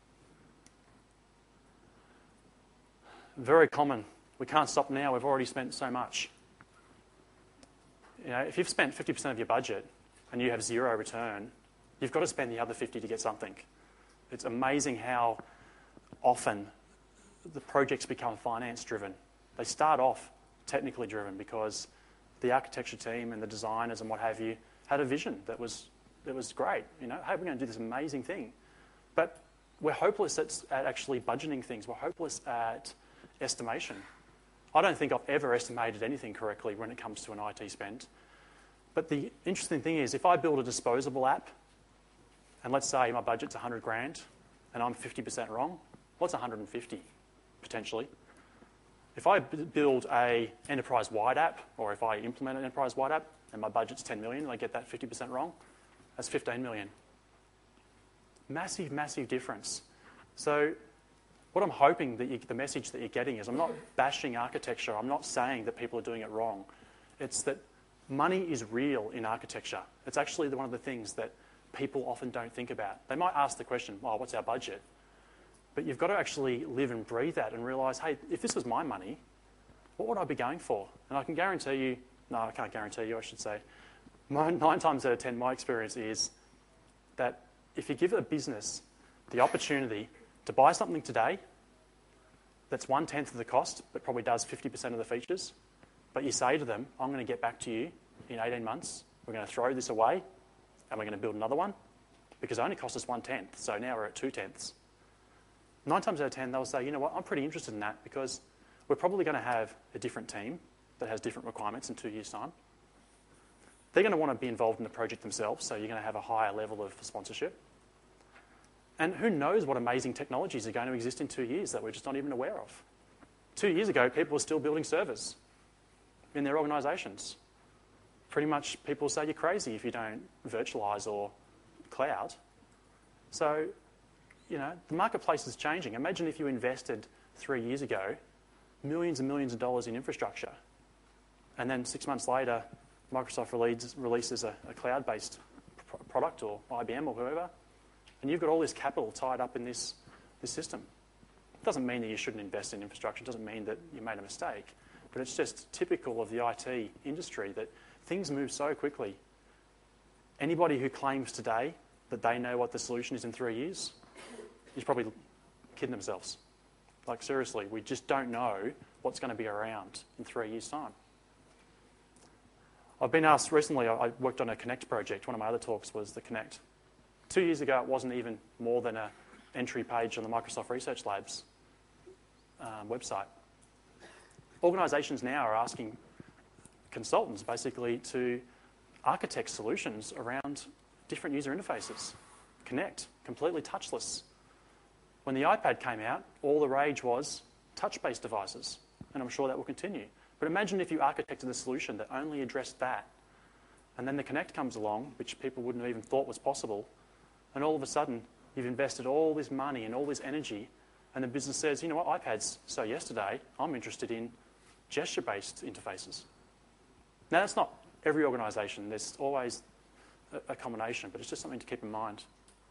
[SPEAKER 1] Very common. We can't stop now. We've already spent so much. You know, if you've spent fifty percent of your budget and you have zero return, you've got to spend the other fifty to get something. It's amazing how often the projects become finance-driven. They start off technically driven because the architecture team and the designers and what have you had a vision that was that was great. You know, hey, we're going to do this amazing thing. But we're hopeless at, at actually budgeting things. We're hopeless at estimation. I don't think I've ever estimated anything correctly when it comes to an I T spend. But the interesting thing is, if I build a disposable app, and let's say my budget's one hundred grand, and I'm fifty percent wrong, what's one hundred fifty, potentially? If I b- build a enterprise-wide app, or if I implement an enterprise-wide app, and my budget's ten million, and I get that fifty percent wrong, that's fifteen million. Massive, massive difference. So what I'm hoping that you, the message that you're getting is, I'm not bashing architecture. I'm not saying that people are doing it wrong. It's that money is real in architecture. It's actually one of the things that people often don't think about. They might ask the question, well, what's our budget? But you've got to actually live and breathe that and realise, hey, if this was my money, what would I be going for? And I can guarantee you, no, I can't guarantee you, I should say, nine, nine times out of ten, my experience is that if you give a business the opportunity to buy something today that's one-tenth of the cost, but probably does fifty percent of the features, but you say to them, I'm going to get back to you in eighteen months, we're going to throw this away, and we're going to build another one, because it only cost us one-tenth, so now we're at two-tenths. Nine times out of ten, they'll say, you know what, I'm pretty interested in that, because we're probably going to have a different team that has different requirements in two years' time. They're going to want to be involved in the project themselves, so you're going to have a higher level of sponsorship. And who knows what amazing technologies are going to exist in two years that we're just not even aware of. Two years ago, people were still building servers in their organisations. Pretty much people say you're crazy if you don't virtualise or cloud. So, you know, the marketplace is changing. Imagine if you invested three years ago millions and millions of dollars in infrastructure, and then six months later, Microsoft release, releases a, a cloud-based pr- product, or I B M or whoever, and you've got all this capital tied up in this, this system. It doesn't mean that you shouldn't invest in infrastructure. It doesn't mean that you made a mistake. But it's just typical of the I T industry that things move so quickly. Anybody who claims today that they know what the solution is in three years is probably kidding themselves. Like, seriously, we just don't know what's going to be around in three years' time. I've been asked recently, I I worked on a Connect project. One of my other talks was the Connect. Two years ago, it wasn't even more than an entry page on the Microsoft Research Labs um, website. Organisations now are asking consultants basically to architect solutions around different user interfaces. Connect, completely touchless. When the iPad came out, all the rage was touch-based devices, and I'm sure that will continue. But imagine if you architected a solution that only addressed that, and then the Connect comes along, which people wouldn't have even thought was possible, and all of a sudden you've invested all this money and all this energy, and the business says, you know what, iPads, so yesterday I'm interested in gesture-based interfaces. Now, that's not every organisation. There's always a, a combination, but it's just something to keep in mind.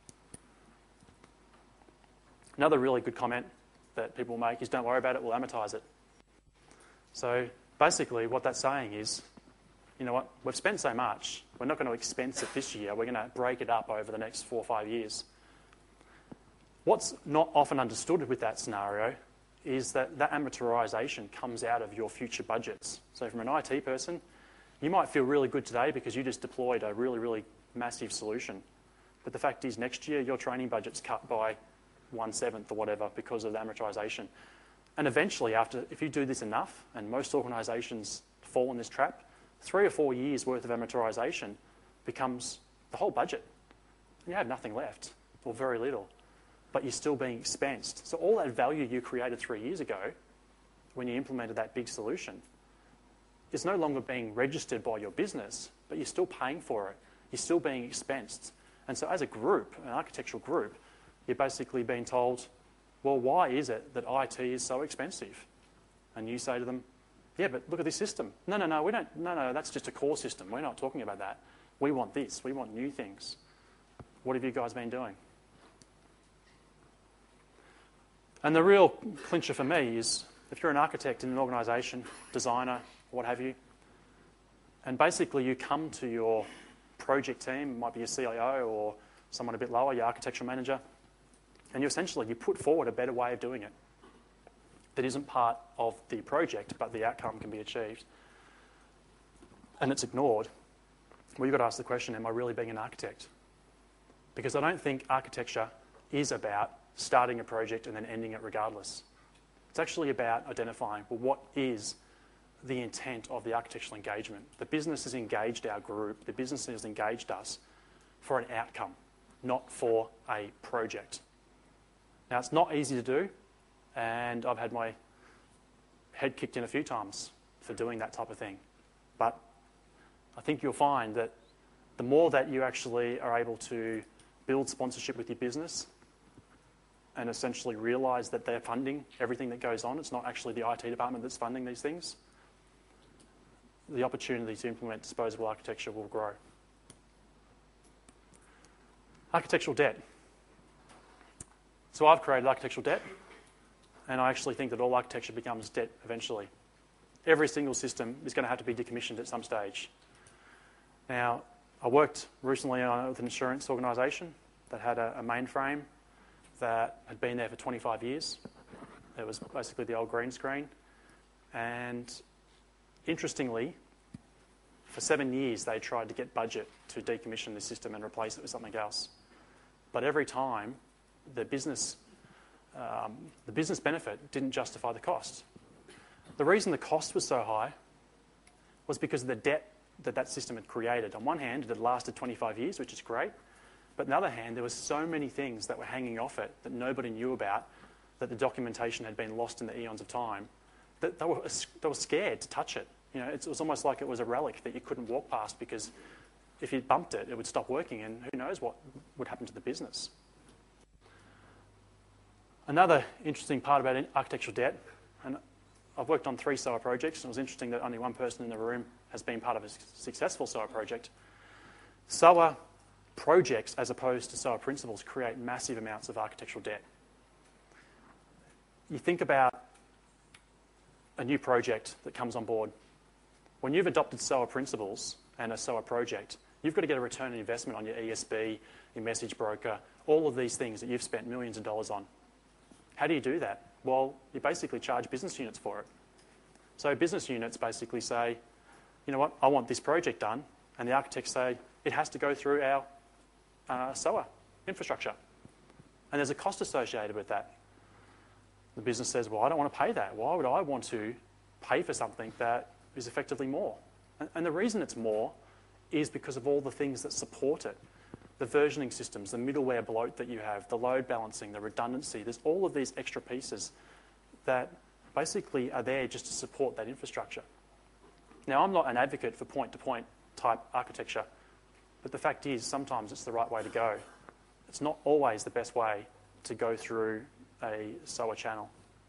[SPEAKER 1] Another really good comment that people make is, don't worry about it, we'll amortise it. So basically what that's saying is, you know what, we've spent so much, we're not going to expense it this year, we're going to break it up over the next four or five years. What's not often understood with that scenario is that that amortisation comes out of your future budgets. So from an I T person, you might feel really good today because you just deployed a really, really massive solution. But the fact is, next year your training budget's cut by one-seventh or whatever because of the amortisation. And eventually, after, if you do this enough, and most organisations fall in this trap, three or four years' worth of amortisation becomes the whole budget. And you have nothing left, or very little, but you're still being expensed. So all that value you created three years ago, when you implemented that big solution, is no longer being registered by your business, but you're still paying for it. You're still being expensed. And so as a group, an architectural group, you're basically being told, well, why is it that I T is so expensive? And you say to them, yeah, but look at this system. No, no, no, we don't, no, no, that's just a core system. We're not talking about that. We want this. We want new things. What have you guys been doing? And the real clincher for me is, if you're an architect in an organisation, designer, what have you, and basically you come to your project team, it might be your C I O or someone a bit lower, your architectural manager, and you essentially you put forward a better way of doing it that isn't part of the project, but the outcome can be achieved, and it's ignored. Well, you've got to ask the question, am I really being an architect? Because I don't think architecture is about starting a project and then ending it regardless. It's actually about identifying, well, what is the intent of the architectural engagement? The business has engaged our group, the business has engaged us for an outcome, not for a project. Now, it's not easy to do, and I've had my head kicked in a few times for doing that type of thing. But I think you'll find that the more that you actually are able to build sponsorship with your business and essentially realise that they're funding everything that goes on, it's not actually the I T department that's funding these things, the opportunity to implement disposable architecture will grow. Architectural debt. So I've created architectural debt, and I actually think that all architecture becomes debt eventually. Every single system is going to have to be decommissioned at some stage. Now, I worked recently on, with an insurance organisation that had a, a mainframe that had been there for twenty-five years. It was basically the old green screen. And interestingly, for seven years they tried to get budget to decommission the system and replace it with something else. But every time, the business, um, the business benefit didn't justify the cost. The reason the cost was so high was because of the debt that that system had created. On one hand, it had lasted twenty-five years, which is great. But on the other hand, there were so many things that were hanging off it that nobody knew about, that the documentation had been lost in the eons of time, that they were, they were scared to touch it. You know, it was almost like it was a relic that you couldn't walk past, because if you bumped it, it would stop working, and who knows what would happen to the business. Another interesting part about architectural debt, and I've worked on three S O A projects, and it was interesting that only one person in the room has been part of a successful S O A project. S O A projects, as opposed to S O A principles, create massive amounts of architectural debt. You think about a new project that comes on board. When you've adopted S O A principles and a S O A project, you've got to get a return on investment on your E S B, your message broker, all of these things that you've spent millions of dollars on. How do you do that? Well, you basically charge business units for it. So business units basically say, you know what, I want this project done, and the architects say it has to go through our uh, SOA infrastructure. And there's a cost associated with that. The business says, well, I don't want to pay that. Why would I want to pay for something that is effectively more? And, and the reason it's more is because of all the things that support it. The versioning systems, the middleware bloat that you have, the load balancing, the redundancy. There's all of these extra pieces that basically are there just to support that infrastructure. Now, I'm not an advocate for point-to-point type architecture, but the fact is sometimes it's the right way to go. It's not always the best way to go through a SOA channel.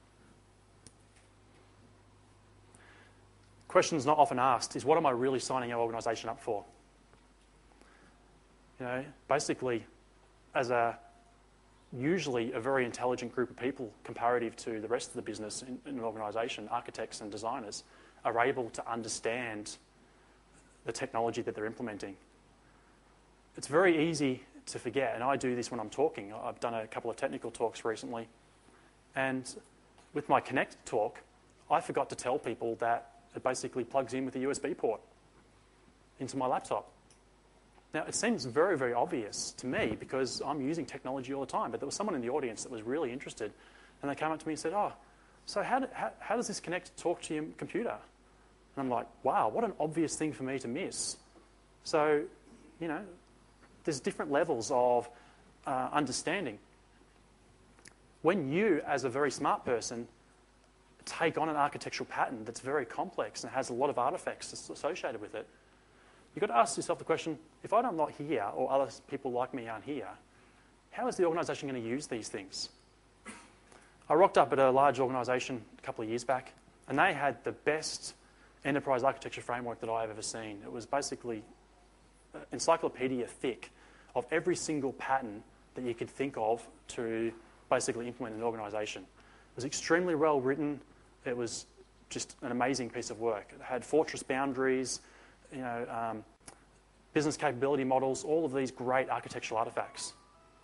[SPEAKER 1] Questions not often asked is, what am I really signing our organisation up for? You know, basically, as a usually a very intelligent group of people comparative to the rest of the business in, in an organisation, architects and designers, are able to understand the technology that they're implementing. It's very easy to forget, and I do this when I'm talking. I've done a couple of technical talks recently, and with my Connect talk, I forgot to tell people that it basically plugs in with a U S B port into my laptop. Now, it seems very, very obvious to me because I'm using technology all the time, but there was someone in the audience that was really interested, and they came up to me and said, oh, so how, do, how, how does this Connect talk to your computer? And I'm like, wow, what an obvious thing for me to miss. So, you know, there's different levels of uh, understanding. When you, as a very smart person, take on an architectural pattern that's very complex and has a lot of artifacts associated with it, you've got to ask yourself the question, if I'm not here or other people like me aren't here, how is the organisation going to use these things? I rocked up at a large organisation a couple of years back, and they had the best enterprise architecture framework that I've ever seen. It was basically encyclopedia thick of every single pattern that you could think of to basically implement an organisation. It was extremely well written. It was just an amazing piece of work. It had fortress boundaries, you know, um, business capability models, all of these great architectural artifacts.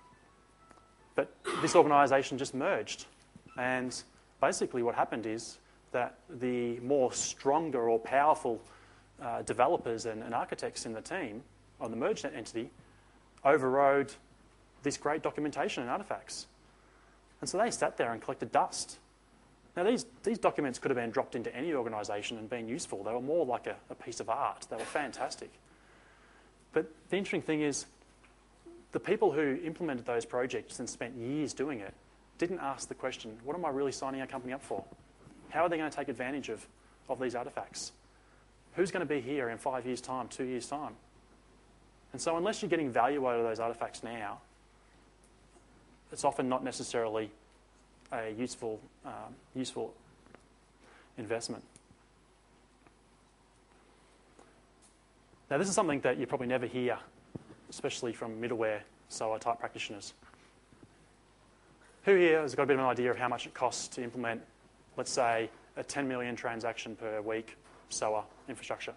[SPEAKER 1] But this organisation just merged, and basically what happened is that the more stronger or powerful uh, developers and, and architects in the team, or the merged entity, overrode this great documentation and artifacts. And so they sat there and collected dust. Now, these, these documents could have been dropped into any organisation and been useful. They were more like a, a piece of art. They were fantastic. But the interesting thing is, the people who implemented those projects and spent years doing it didn't ask the question, what am I really signing our company up for? How are they going to take advantage of, of these artifacts? Who's going to be here in five years' time, two years' time? And so unless you're getting value out of those artifacts now, it's often not necessarily a useful, um, useful investment. Now, this is something that you probably never hear, especially from middleware SOA type practitioners. Who here has got a bit of an idea of how much it costs to implement, let's say, a ten million transaction per week SOA infrastructure?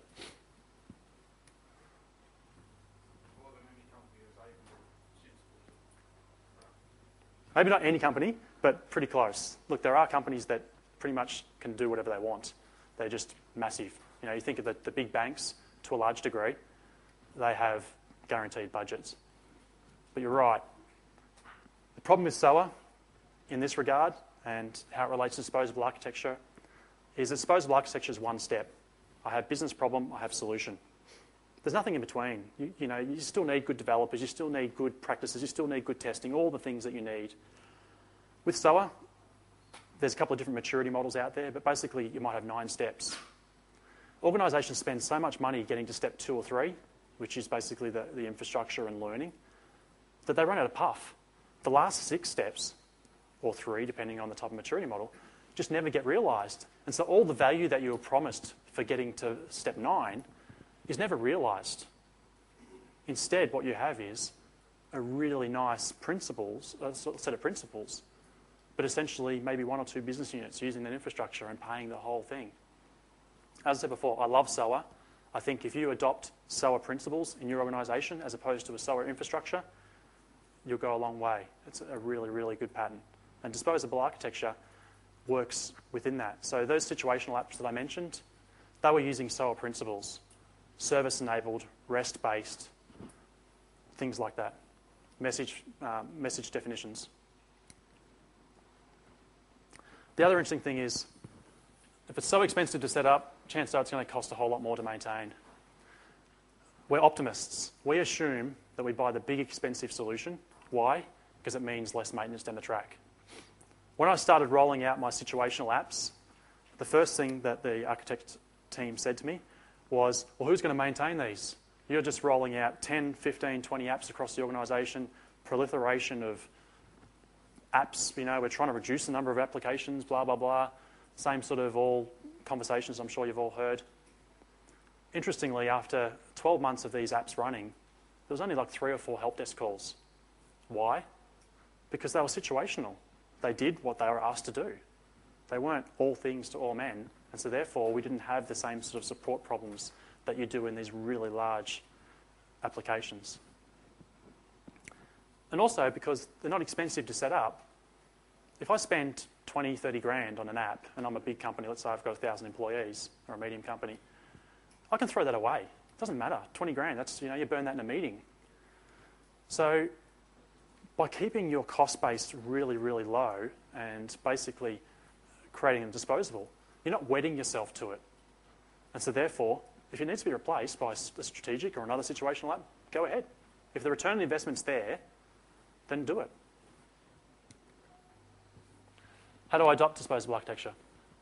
[SPEAKER 1] Maybe not any company, but pretty close. Look, there are companies that pretty much can do whatever they want. They're just massive. You know, you think of the, the big banks, to a large degree, they have guaranteed budgets. But you're right. The problem with SOA in this regard and how it relates to disposable architecture is that disposable architecture is one step. I have business problem, I have solution. There's nothing in between. You, you know, you still need good developers, you still need good practices, you still need good testing, all the things that you need. With SOA, there's a couple of different maturity models out there, but basically you might have nine steps. Organisations spend so much money getting to step two or three, which is basically the, the infrastructure and learning, that they run out of puff. The last six steps, or three, depending on the type of maturity model, just never get realised. And so all the value that you were promised for getting to step nine is never realised. Instead, what you have is a really nice principles, a set of principles, but essentially maybe one or two business units using that infrastructure and paying the whole thing. As I said before, I love SOA. I think if you adopt SOA principles in your organisation as opposed to a SOA infrastructure, you'll go a long way. It's a really, really good pattern. And disposable architecture works within that. So those situational apps that I mentioned, They were using S O A principles, service-enabled, REST-based, things like that, message, um, message definitions. The other interesting thing is, if it's so expensive to set up, chances are it's going to cost a whole lot more to maintain. We're optimists. We assume that we buy the big, expensive solution. Why? Because it means less maintenance down the track. When I started rolling out my situational apps, the first thing that the architect team said to me was, well, who's going to maintain these? You're just rolling out ten, fifteen, twenty apps across the organisation, proliferation of apps, you know, we're trying to reduce the number of applications, blah, blah, blah. Same sort of all conversations I'm sure you've all heard. Interestingly, after twelve months of these apps running, there was only like three or four help desk calls. Why? Because they were situational. They did what they were asked to do. They weren't all things to all men, and so therefore we didn't have the same sort of support problems that you do in these really large applications. And also because they're not expensive to set up. If I spend twenty, thirty grand on an app, and I'm a big company, let's say I've got a thousand employees, or a medium company, I can throw that away. It doesn't matter. twenty grand, that's, you know, you burn that in a meeting. So by keeping your cost base really, really low and basically creating them disposable, you're not wedding yourself to it. And so therefore, if it needs to be replaced by a strategic or another situational app, go ahead. If the return on the investment's there, then do it. How do I adopt disposable architecture?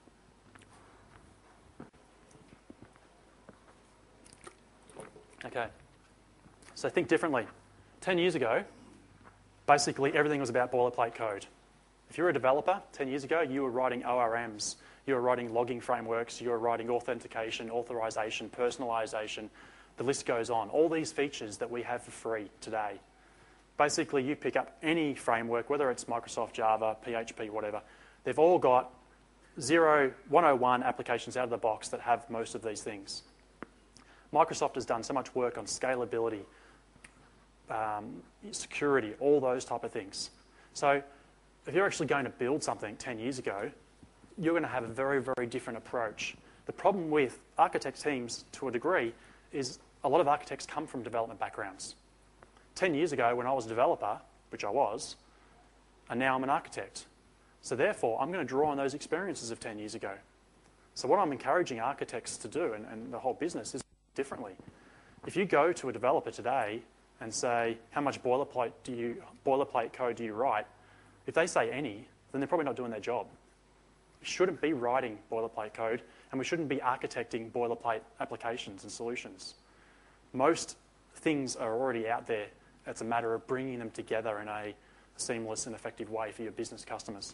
[SPEAKER 1] Okay, so think differently. Ten years ago, basically everything was about boilerplate code. If you were a developer ten years ago, you were writing O R Ms, you were writing logging frameworks, you were writing authentication, authorization, personalization, the list goes on. All these features that we have for free today. Basically, you pick up any framework, whether it's Microsoft, Java, P H P, whatever, they've all got zero, one oh one applications out of the box that have most of these things. Microsoft has done so much work on scalability, um, security, all those type of things. So if you're actually going to build something ten years ago, you're going to have a very, very different approach. The problem with architect teams, to a degree, is a lot of architects come from development backgrounds. ten years ago, when I was a developer, which I was, and now I'm an architect. So therefore, I'm going to draw on those experiences of ten years ago. So what I'm encouraging architects to do, and, and the whole business, is differently. If you go to a developer today and say, how much boilerplate do you boilerplate code do you write? If they say any, then they're probably not doing their job. We shouldn't be writing boilerplate code, and we shouldn't be architecting boilerplate applications and solutions. Most things are already out there. It's a matter of bringing them together in a seamless and effective way for your business customers.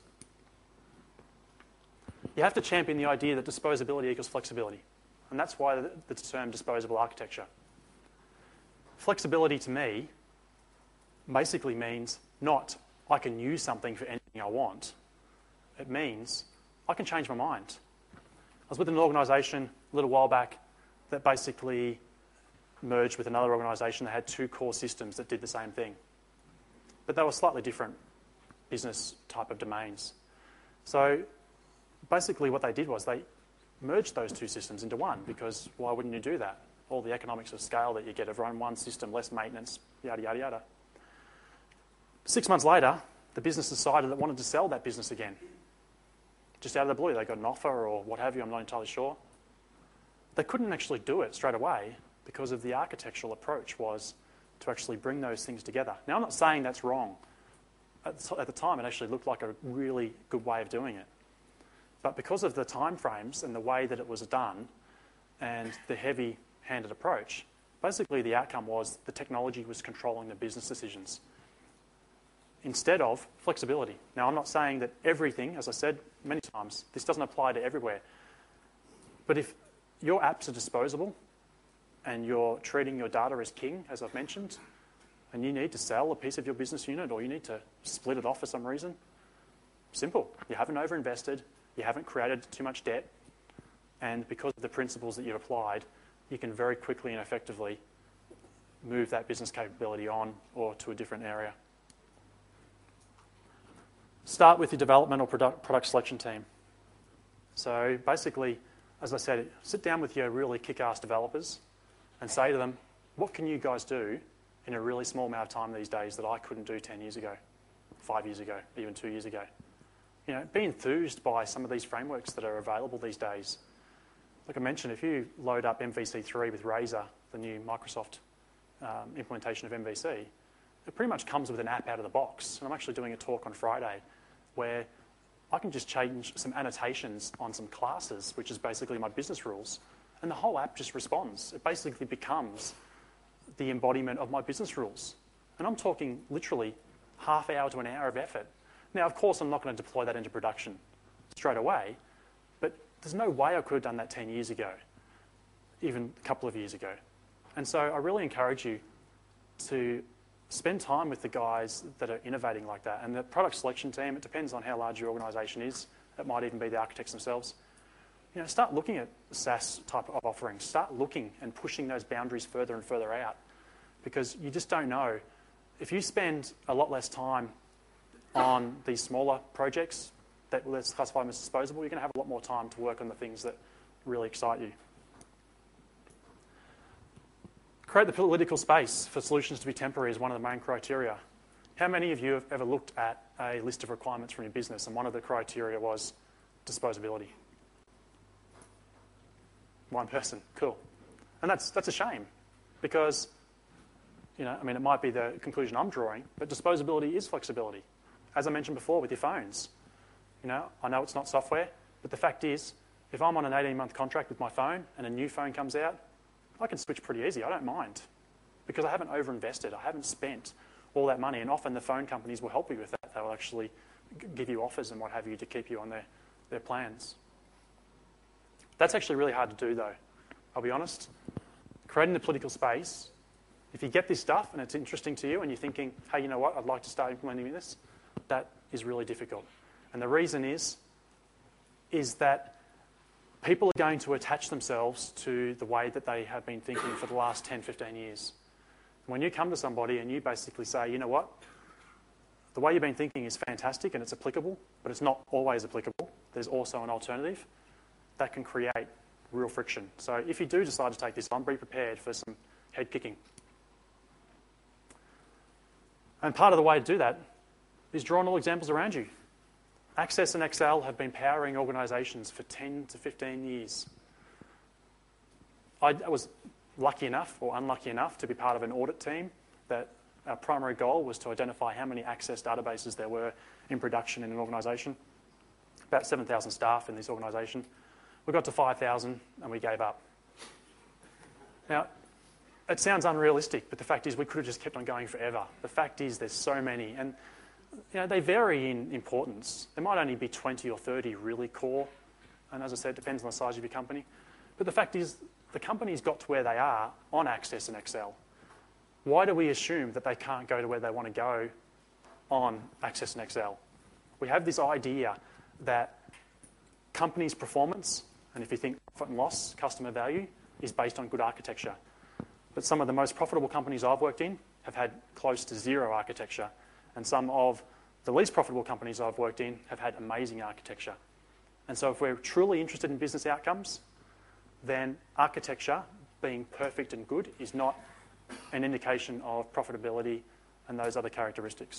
[SPEAKER 1] You have to champion the idea that disposability equals flexibility. And that's why the, the term disposable architecture. Flexibility to me basically means not I can use something for anything I want. It means I can change my mind. I was with an organisation a little while back that basically merged with another organisation that had two core systems that did the same thing. But they were slightly different business type of domains. So basically what they did was they merged those two systems into one, because why wouldn't you do that? All the economics of scale that you get of running one system, less maintenance, yada, yada, yada. Six months later, the business decided it wanted to sell that business again. Just out of the blue, they got an offer or what have you, I'm not entirely sure. They couldn't actually do it straight away because of the architectural approach was to actually bring those things together. Now, I'm not saying that's wrong. At the time, it actually looked like a really good way of doing it. But because of the time frames and the way that it was done and the heavy-handed approach, basically the outcome was the technology was controlling the business decisions instead of flexibility. Now, I'm not saying that everything, as I said many times, this doesn't apply to everywhere. But if your apps are disposable and you're treating your data as king, as I've mentioned, and you need to sell a piece of your business unit or you need to split it off for some reason, simple. You haven't overinvested. You haven't created too much debt, and because of the principles that you've applied, you can very quickly and effectively move that business capability on or to a different area. Start with your development or product, product selection team. So basically, as I said, sit down with your really kick-ass developers and say to them, what can you guys do in a really small amount of time these days that I couldn't do ten years ago, five years ago, even two years ago? You know, be enthused by some of these frameworks that are available these days. Like I mentioned, if you load up M V C three with Razor, the new Microsoft um, implementation of M V C, it pretty much comes with an app out of the box. And I'm actually doing a talk on Friday where I can just change some annotations on some classes, which is basically my business rules, and the whole app just responds. It basically becomes the embodiment of my business rules. And I'm talking literally half hour to an hour of effort. Now, of course, I'm not going to deploy that into production straight away, but there's no way I could have done that ten years ago, even a couple of years ago. And so I really encourage you to spend time with the guys that are innovating like that. And the product selection team, it depends on how large your organisation is. It might even be the architects themselves. You know, start looking at SaaS type of offerings. Start looking and pushing those boundaries further and further out, because you just don't know. If you spend a lot less time on these smaller projects that let's classify them as disposable, you're going to have a lot more time to work on the things that really excite you. Create the political space for solutions to be temporary is one of the main criteria. How many of you have ever looked at a list of requirements from your business and one of the criteria was disposability? One person, cool. And that's, that's a shame because, you know, I mean, it might be the conclusion I'm drawing, but disposability is flexibility. As I mentioned before with your phones, you know, I know it's not software, but the fact is, if I'm on an eighteen-month contract with my phone and a new phone comes out, I can switch pretty easy. I don't mind because I haven't overinvested. I haven't spent all that money, and often the phone companies will help you with that. They'll actually g- give you offers and what have you to keep you on their, their plans. That's actually really hard to do, though. I'll be honest. Creating the political space, if you get this stuff and it's interesting to you and you're thinking, hey, you know what, I'd like to start implementing this, that is really difficult. And the reason is, is that people are going to attach themselves to the way that they have been thinking for the last ten, fifteen years. When you come to somebody and you basically say, you know what, the way you've been thinking is fantastic and it's applicable, but it's not always applicable. There's also an alternative. That can create real friction. So if you do decide to take this on, be prepared for some head kicking. And part of the way to do that is draw on all examples around you. Access and Excel have been powering organisations for ten to fifteen years. I was lucky enough or unlucky enough to be part of an audit team that our primary goal was to identify how many Access databases there were in production in an organisation. About seven thousand staff in this organisation. We got to five thousand and we gave up. Now, it sounds unrealistic, but the fact is we could have just kept on going forever. The fact is there's so many, and you know, they vary in importance. There might only be twenty or thirty really core, and as I said, it depends on the size of your company. But the fact is the company's got to where they are on Access and Excel. Why do we assume that they can't go to where they want to go on Access and Excel? We have this idea that companies' performance, and if you think profit and loss, customer value, is based on good architecture. But some of the most profitable companies I've worked in have had close to zero architecture. And some of the least profitable companies I've worked in have had amazing architecture. And so if we're truly interested in business outcomes, then architecture being perfect and good is not an indication of profitability and those other characteristics.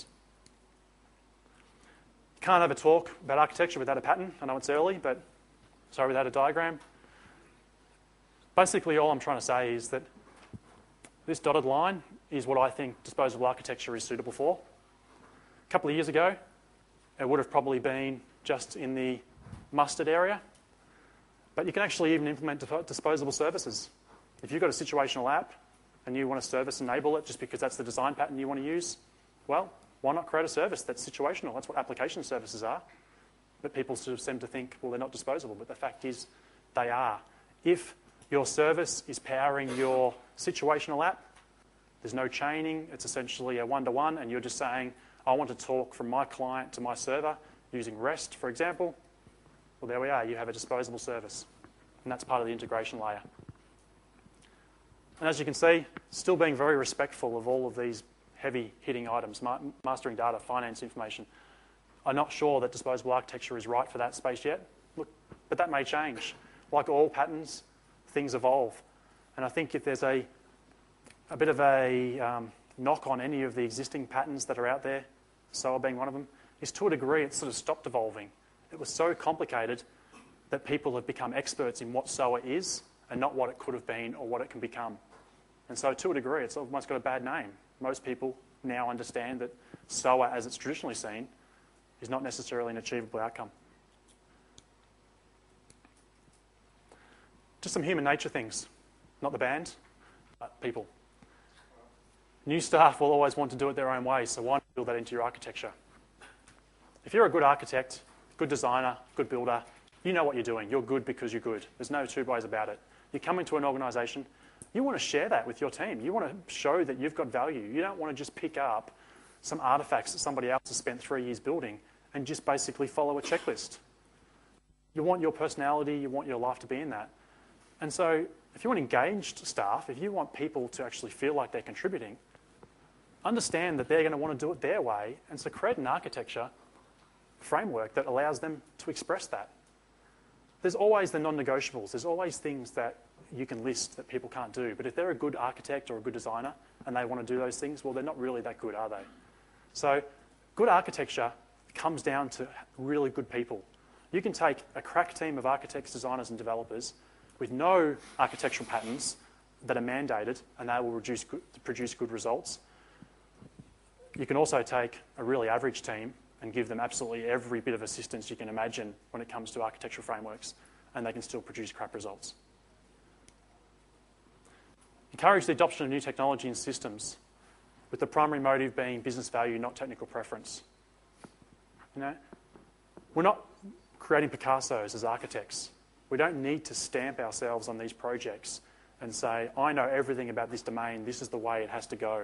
[SPEAKER 1] You can't have a talk about architecture without a pattern. I know it's early, but sorry, without a diagram. Basically, all I'm trying to say is that this dotted line is what I think disposable architecture is suitable for. A couple of years ago, it would have probably been just in the mustard area, but you can actually even implement disposable services. If you've got a situational app and you want to service enable it just because that's the design pattern you want to use, well, why not create a service that's situational? That's what application services are. But people sort of seem to think, well, they're not disposable, but the fact is they are. If your service is powering your situational app, there's no chaining, it's essentially a one-to-one, and you're just saying, I want to talk from my client to my server using REST, for example. Well, there we are. You have a disposable service, and that's part of the integration layer. And as you can see, still being very respectful of all of these heavy-hitting items, ma- mastering data, finance information. I'm not sure that disposable architecture is right for that space yet, look, but that may change. like all patterns, things evolve. And I think if there's a, a bit of a um, knock on any of the existing patterns that are out there, S O A being one of them, is to a degree it's sort of stopped evolving. It was so complicated that people have become experts in what S O A is and not what it could have been or what it can become. And so to a degree, it's almost got a bad name. Most people now understand that S O A, as it's traditionally seen, is not necessarily an achievable outcome. Just some human nature things. Not the band, but people. New staff will always want to do it their own way, so why not build that into your architecture? If you're a good architect, good designer, good builder, you know what you're doing. You're good because you're good. There's no two ways about it. You come into an organisation, you want to share that with your team. You want to show that you've got value. You don't want to just pick up some artefacts that somebody else has spent three years building and just basically follow a checklist. You want your personality, you want your life to be in that. And so if you want engaged staff, if you want people to actually feel like they're contributing, understand that they're going to want to do it their way, and so create an architecture framework that allows them to express that. There's always the non-negotiables. There's always things that you can list that people can't do. But if they're a good architect or a good designer and they want to do those things, well, they're not really that good, are they? So good architecture comes down to really good people. You can take a crack team of architects, designers and developers with no architectural patterns that are mandated, and they will reduce, produce good results. You can also take a really average team and give them absolutely every bit of assistance you can imagine when it comes to architectural frameworks, and they can still produce crap results. Encourage the adoption of new technology and systems, with the primary motive being business value, not technical preference. You know, we're not creating Picassos as architects. We don't need to stamp ourselves on these projects and say, I know everything about this domain, this is the way it has to go.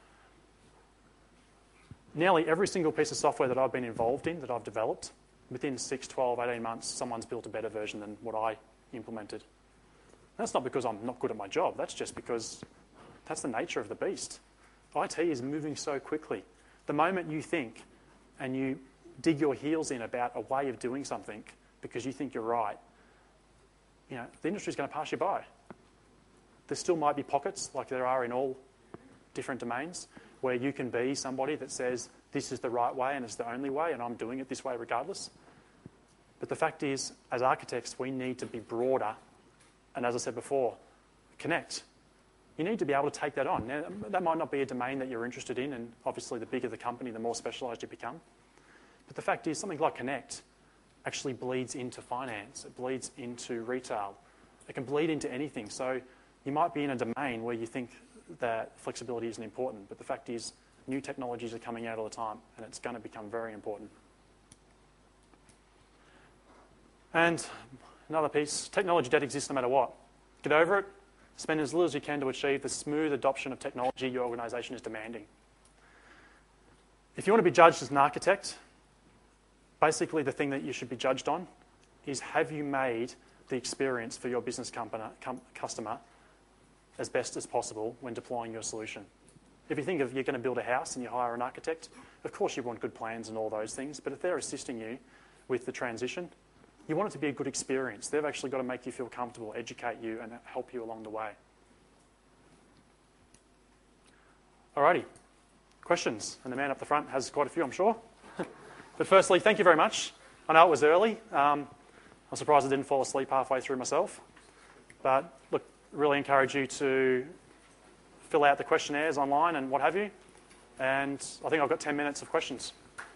[SPEAKER 1] Nearly every single piece of software that I've been involved in, that I've developed, within six, twelve, eighteen months, someone's built a better version than what I implemented. That's not because I'm not good at my job. That's just because that's the nature of the beast. I T is moving so quickly. The moment you think and you dig your heels in about a way of doing something because you think you're right, you know, the industry's going to pass you by. There still might be pockets, like there are in all different domains, where you can be somebody that says, this is the right way and it's the only way and I'm doing it this way regardless. But the fact is, as architects, we need to be broader. And as I said before, connect. You need to be able to take that on. Now, that might not be a domain that you're interested in, and obviously the bigger the company, the more specialised you become. But the fact is, something like Connect actually bleeds into finance. It bleeds into retail. It can bleed into anything. So you might be in a domain where you think that flexibility isn't important, but the fact is new technologies are coming out all the time, and it's going to become very important. And another piece, technology debt exists no matter what. Get over it. Spend as little as you can to achieve the smooth adoption of technology your organisation is demanding. If you want to be judged as an architect, basically the thing that you should be judged on is, have you made the experience for your business company, com- customer as best as possible when deploying your solution? If you think of you're going to build a house and you hire an architect, of course you want good plans and all those things, but if they're assisting you with the transition, you want it to be a good experience. They've actually got to make you feel comfortable, educate you, and help you along the way. Alrighty, questions? And the man up the front has quite a few, I'm sure. But firstly, thank you very much. I know it was early. Um, I'm surprised I didn't fall asleep halfway through myself. But look, really encourage you to fill out the questionnaires online and what have you. And I think I've got ten minutes of questions.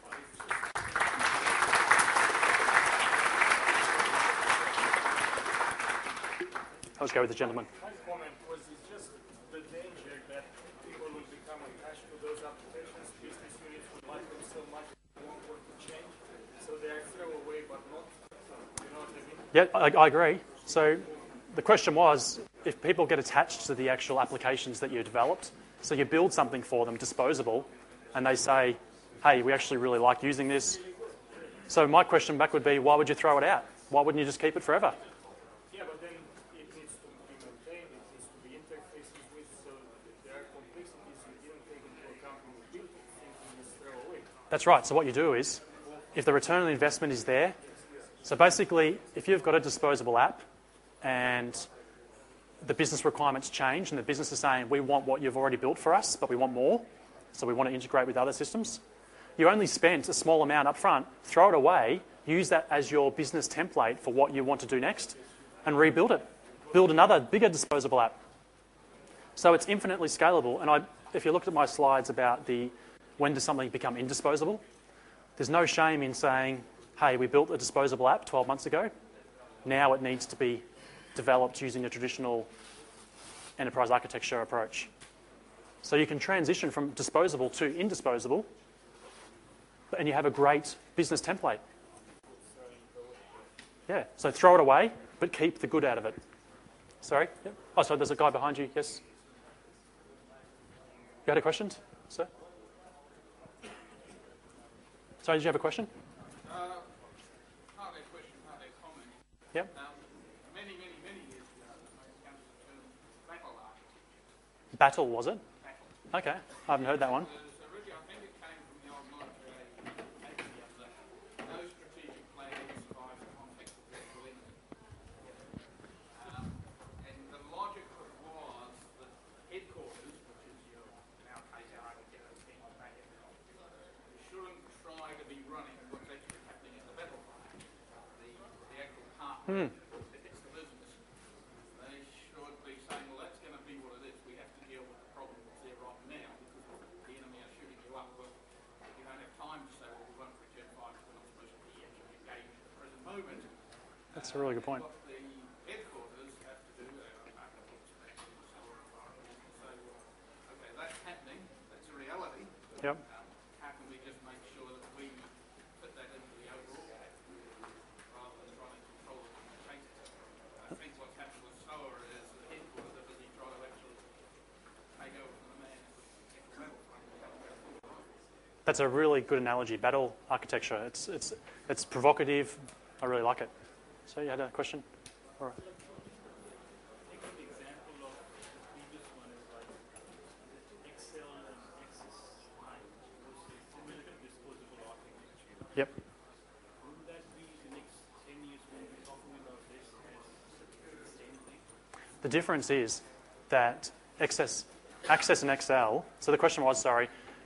[SPEAKER 1] Let's go with the gentleman.
[SPEAKER 2] My comment was it's just the danger that people will become attached to those applications. Business units will like them so much they won't want to change. So they are throw away but not. You know what I mean?
[SPEAKER 1] Yeah, I, I agree. So the question was, if people get attached to the actual applications that you developed, so you build something for them, disposable, and they say, hey, we actually really like using this. So my question back would be, why would you throw it out? Why wouldn't you just keep it forever?
[SPEAKER 2] Yeah, but then it needs to be maintained, it needs to be interfaces with, so there are complexities you didn't take into account when you built it, thinking just throw away.
[SPEAKER 1] That's right. So what you do is, if the return on investment is there, so basically, if you've got a disposable app and the business requirements change and the business is saying, we want what you've already built for us, but we want more, so we want to integrate with other systems. You only spent a small amount up front, throw it away, use that as your business template for what you want to do next, and rebuild it. Build another bigger disposable app. So it's infinitely scalable. And I, if you looked at my slides about the when does something become indisposable, there's no shame in saying, hey, we built a disposable app twelve months ago. Now it needs to be developed using a traditional enterprise architecture approach. So you can transition from disposable to indisposable, and you have a great business template. Yeah, so throw it away, but keep the good out of it. Sorry? Yep. Oh, sorry, there's a guy behind you. Yes? You had a question, sir? Sorry, did you have a question?
[SPEAKER 3] Uh, partly a question, partly a comment.
[SPEAKER 1] Yep.
[SPEAKER 3] Um, many, many, many years ago, I encountered the term battle architecture.
[SPEAKER 1] Battle, was it?
[SPEAKER 3] Battle.
[SPEAKER 1] Okay, I haven't heard that one.
[SPEAKER 3] So really, I think it came from the old military agency of the no strategic planning survives the conflict of virtual enemy. Um, and the logic was that headquarters, which is your, in our case, our architecture team on back end, shouldn't try to be running what's actually happening in the battlefield. The, the actual partner
[SPEAKER 1] Hmm.
[SPEAKER 3] that hits the business. They should be saying, well, that's going to be what it is. We have to deal with the problem that's there right now because the enemy are shooting you up. Well, you don't have time to say, well, we won't return fire because we're not supposed to be actually engaged at the present moment.
[SPEAKER 1] That's a really good point.
[SPEAKER 3] What the headquarters have to do, they are back up back in the solar environment and say, well, okay, that's happening. That's a reality.
[SPEAKER 1] Yep.
[SPEAKER 3] Um, how can we just make sure that we put that into the overall rather than trying to control it and change it? I think what's happened with SOAR is the headquarters are busy trying to actually take over from the man at the metal front.
[SPEAKER 1] That's a really good analogy. Battle architecture. It's it's it's provocative. I really like it. So you had a question? All right.
[SPEAKER 4] Take the example of the previous one is like Excel and Access time versus similar disposable architecture.
[SPEAKER 1] Yep.
[SPEAKER 4] Wouldn't that be the next ten years when we're talking about this as the same thing?
[SPEAKER 1] The difference is that Access, Access and Excel, so the question was, sorry,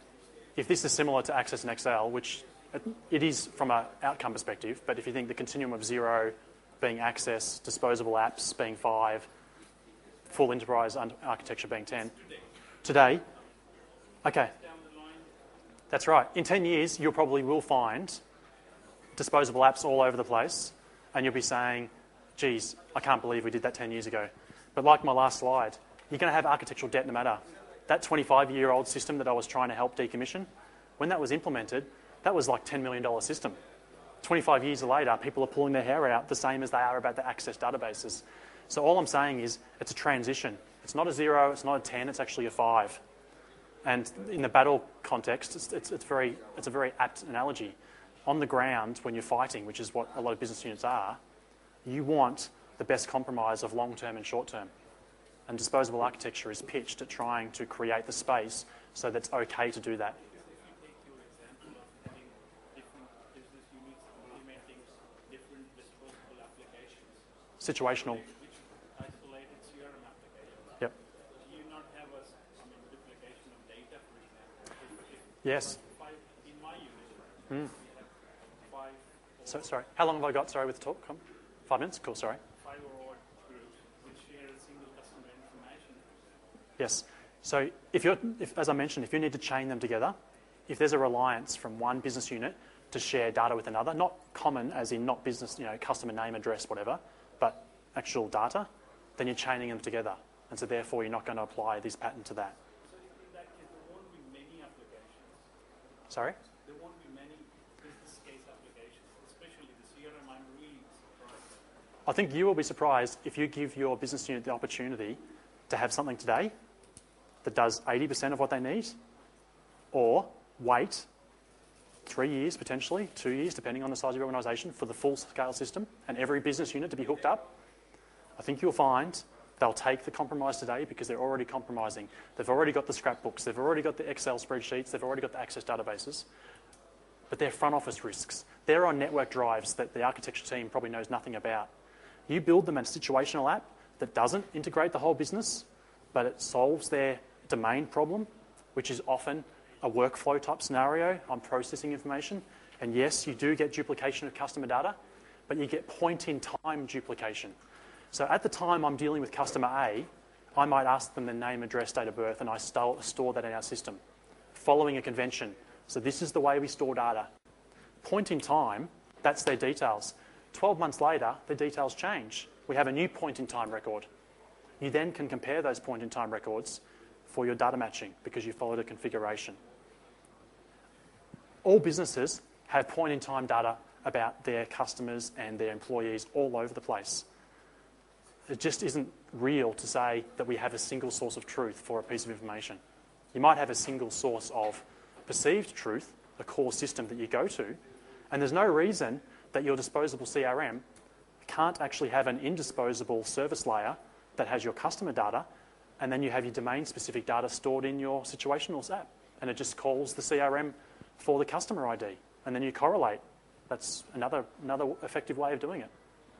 [SPEAKER 1] if this is similar to Access and Excel, which it, it is from an outcome perspective, but if you think the continuum of zero being Access, disposable apps being five, full enterprise architecture being ten, today, okay,
[SPEAKER 4] Down the line,
[SPEAKER 1] that's right. In ten years, you probably will find disposable apps all over the place, and you'll be saying, geez, I can't believe we did that ten years ago. But like my last slide, you're going to have architectural debt no matter. That twenty-five-year-old system that I was trying to help decommission, when that was implemented, that was like ten million dollars system. twenty-five years later, people are pulling their hair out the same as they are about the Access databases. So all I'm saying is it's a transition. It's not a zero, it's not a ten, it's actually a five. And in the battle context, it's, it's, it's, very, it's a very apt analogy. On the ground, when you're fighting, which is what a lot of business units are, you want the best compromise of long-term and short-term. And disposable architecture is pitched at trying to create the space so that it's okay to do that.
[SPEAKER 4] if you take your example of having different business units implementing different disposable applications,
[SPEAKER 1] Situational.
[SPEAKER 4] which isolated C R M applications,
[SPEAKER 1] Yep.
[SPEAKER 4] do you not have a I mean, duplication of data, for example? If, if
[SPEAKER 1] Yes.
[SPEAKER 4] five, in my unit,
[SPEAKER 1] Mm.
[SPEAKER 4] we have five,
[SPEAKER 1] So, sorry. How long have I got, sorry, with the talk? Come. Five minutes? Cool, sorry.
[SPEAKER 4] five or odd groups which share a single customer information.
[SPEAKER 1] Yes. So if you're, if, as I mentioned, if you need to chain them together, if there's a reliance from one business unit to share data with another, not common as in not business, you know, customer name, address, whatever, but actual data, then you're chaining them together. And so therefore you're not going to apply this pattern to that.
[SPEAKER 4] So in that case, there won't be many applications.
[SPEAKER 1] Sorry?
[SPEAKER 4] There won't be many business case applications, especially the C R M. I'm really surprised.
[SPEAKER 1] I think you will be surprised if you give your business unit the opportunity to have something today that does eighty percent of what they need, or wait three years, potentially, two years, depending on the size of your organisation, for the full-scale system and every business unit to be hooked up. I think you'll find they'll take the compromise today because they're already compromising. They've already got the scrapbooks, they've already got the Excel spreadsheets, they've already got the Access databases, but they're front office risks. They're on network drives that the architecture team probably knows nothing about. You build them a situational app that doesn't integrate the whole business, but it solves their domain problem, which is often a workflow type scenario on processing information. And yes, you do get duplication of customer data, but you get point-in-time duplication. So at the time I'm dealing with customer A, I might ask them their name, address, date of birth, and I st- store that in our system, following a convention. So this is the way we store data. Point in time, that's their details. twelve months later, the details change. We have a new point-in-time record. You then can compare those point-in-time records for your data matching because you followed a configuration. All businesses have point-in-time data about their customers and their employees all over the place. It just isn't real to say that we have a single source of truth for a piece of information. You might have a single source of perceived truth, a core system that you go to, and there's no reason that your disposable C R M can't actually have an indisposable service layer that has your customer data, and then you have your domain-specific data stored in your situational app, and it just calls the C R M for the customer I D, and then you correlate. That's another, another effective way of doing it.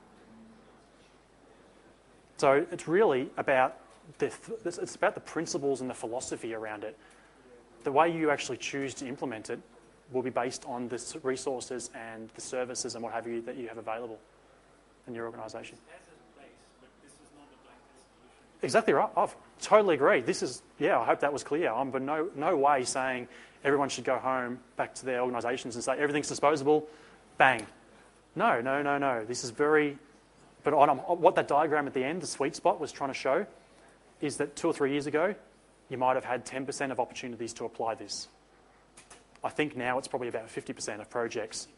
[SPEAKER 1] So it's really about the, it's about the principles and the philosophy around it. The way you actually choose to implement it will be based on the resources and the services and what have you that you have available in your organisation. Exactly right. I totally agree. This is, yeah, I hope that was clear. I'm but no, no way saying everyone should go home back to their organisations and say everything's disposable, bang. No, no, no, no. This is very... But on, what that diagram at the end, the sweet spot, was trying to show is that two or three years ago, you might have had ten percent of opportunities to apply this. I think now it's probably about fifty percent of projects.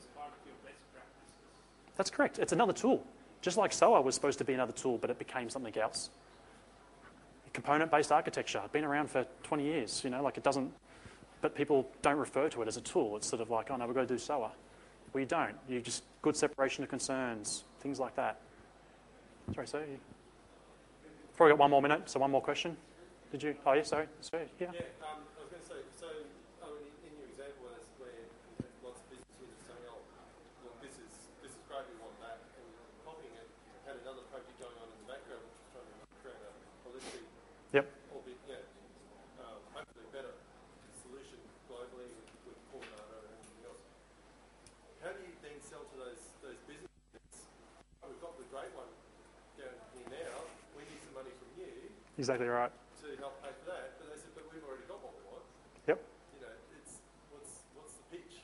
[SPEAKER 1] That's correct. It's another tool. Just like S O A was supposed to be another tool, but it became something else. Component-based architecture, been around for twenty years, you know, like it doesn't, but people don't refer to it as a tool. It's sort of like, oh no, we've got to do S O A. Well, you don't. You just, good separation of concerns, things like that. Sorry, sir. You... Probably got one more minute, so one more question. Did you? Oh, yeah, sorry. Sorry, yeah.
[SPEAKER 5] Yeah, um, I was going to say, so I mean, in your example, where where you have lots of business units saying, oh, look, this is, this is great, we want that, and copying it, had another project going on in the background, which was trying to create a holistic,
[SPEAKER 1] yep.
[SPEAKER 5] albeit, yeah, um, hopefully better solution globally with, with core data and everything else. How do you then sell to those those business units? Oh, we've got the great one down here now. We need some money from you.
[SPEAKER 1] Exactly right.
[SPEAKER 5] To help pay for that, but they said, but we've already got what we want.
[SPEAKER 1] Yep.
[SPEAKER 5] You know, it's what's what's the pitch?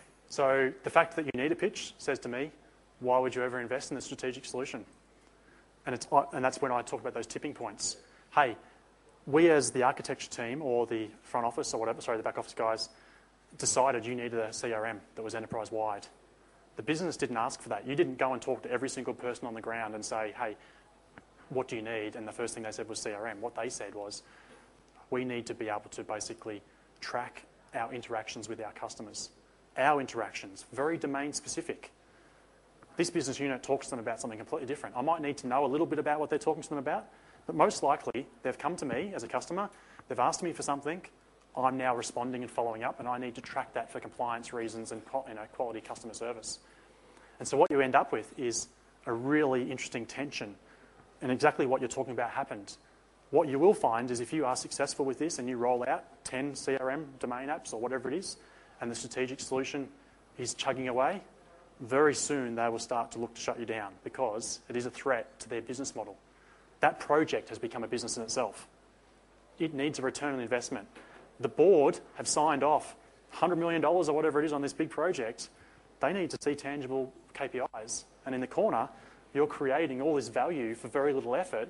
[SPEAKER 1] So the fact that you need a pitch says to me, why would you ever invest in a strategic solution? And it's and that's when I talk about those tipping points. Hey, we as the architecture team or the front office or whatever, sorry, the back office guys, decided you needed a C R M that was enterprise-wide. The business didn't ask for that. You didn't go and talk to every single person on the ground and say, hey, what do you need? And the first thing they said was C R M. What they said was, we need to be able to basically track our interactions with our customers. Our interactions, very domain specific. This business unit talks to them about something completely different. I might need to know a little bit about what they're talking to them about, but most likely they've come to me as a customer, they've asked me for something, I'm now responding and following up, and I need to track that for compliance reasons and you know, quality customer service. And so what you end up with is a really interesting tension, and exactly what you're talking about happened. What you will find is if you are successful with this and you roll out ten C R M domain apps or whatever it is, and the strategic solution is chugging away, very soon they will start to look to shut you down because it is a threat to their business model. That project has become a business in itself. It needs a return on investment. The board have signed off one hundred million dollars or whatever it is on this big project. They need to see tangible K P Is. And in the corner, you're creating all this value for very little effort.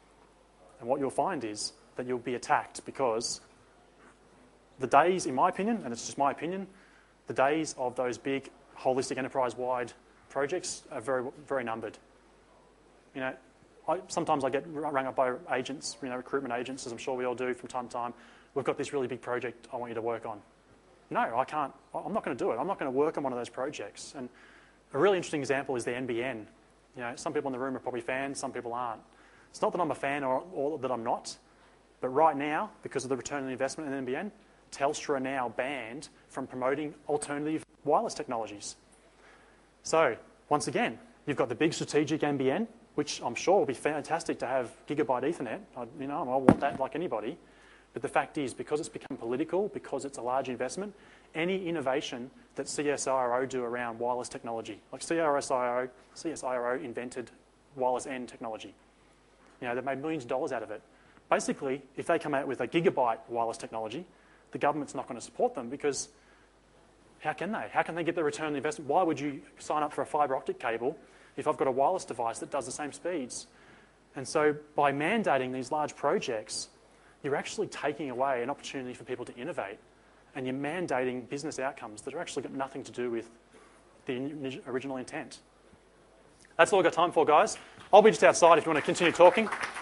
[SPEAKER 1] And what you'll find is that you'll be attacked because the days, in my opinion, and it's just my opinion, the days of those big, holistic, enterprise-wide projects are very, very numbered. You know, I, sometimes I get rung up by agents, you know, recruitment agents, as I'm sure we all do from time to time. We've got this really big project I want you to work on. No, I can't. I'm not going to do it. I'm not going to work on one of those projects. And a really interesting example is the N B N. You know, some people in the room are probably fans, some people aren't. It's not that I'm a fan or, or that I'm not, but right now, because of the return on investment in N B N, Telstra are now banned from promoting alternative wireless technologies. So, once again, You've got the big strategic N B N, which I'm sure will be fantastic to have gigabyte Ethernet. I, you know, I want that like anybody. But the fact is, because it's become political, because it's a large investment, any innovation that C S I R O do around wireless technology, like C S I R O, C S I R O invented wireless N technology. You know, they've made millions of dollars out of it. Basically, if they come out with a gigabyte wireless technology, the government's not going to support them because how can they? How can they get the return on the investment? Why would you sign up for a fibre optic cable if I've got a wireless device that does the same speeds? And so by mandating these large projects, you're actually taking away an opportunity for people to innovate, and you're mandating business outcomes that are actually got nothing to do with the original intent. That's all I've got time for, guys. I'll be just outside if you want to continue talking.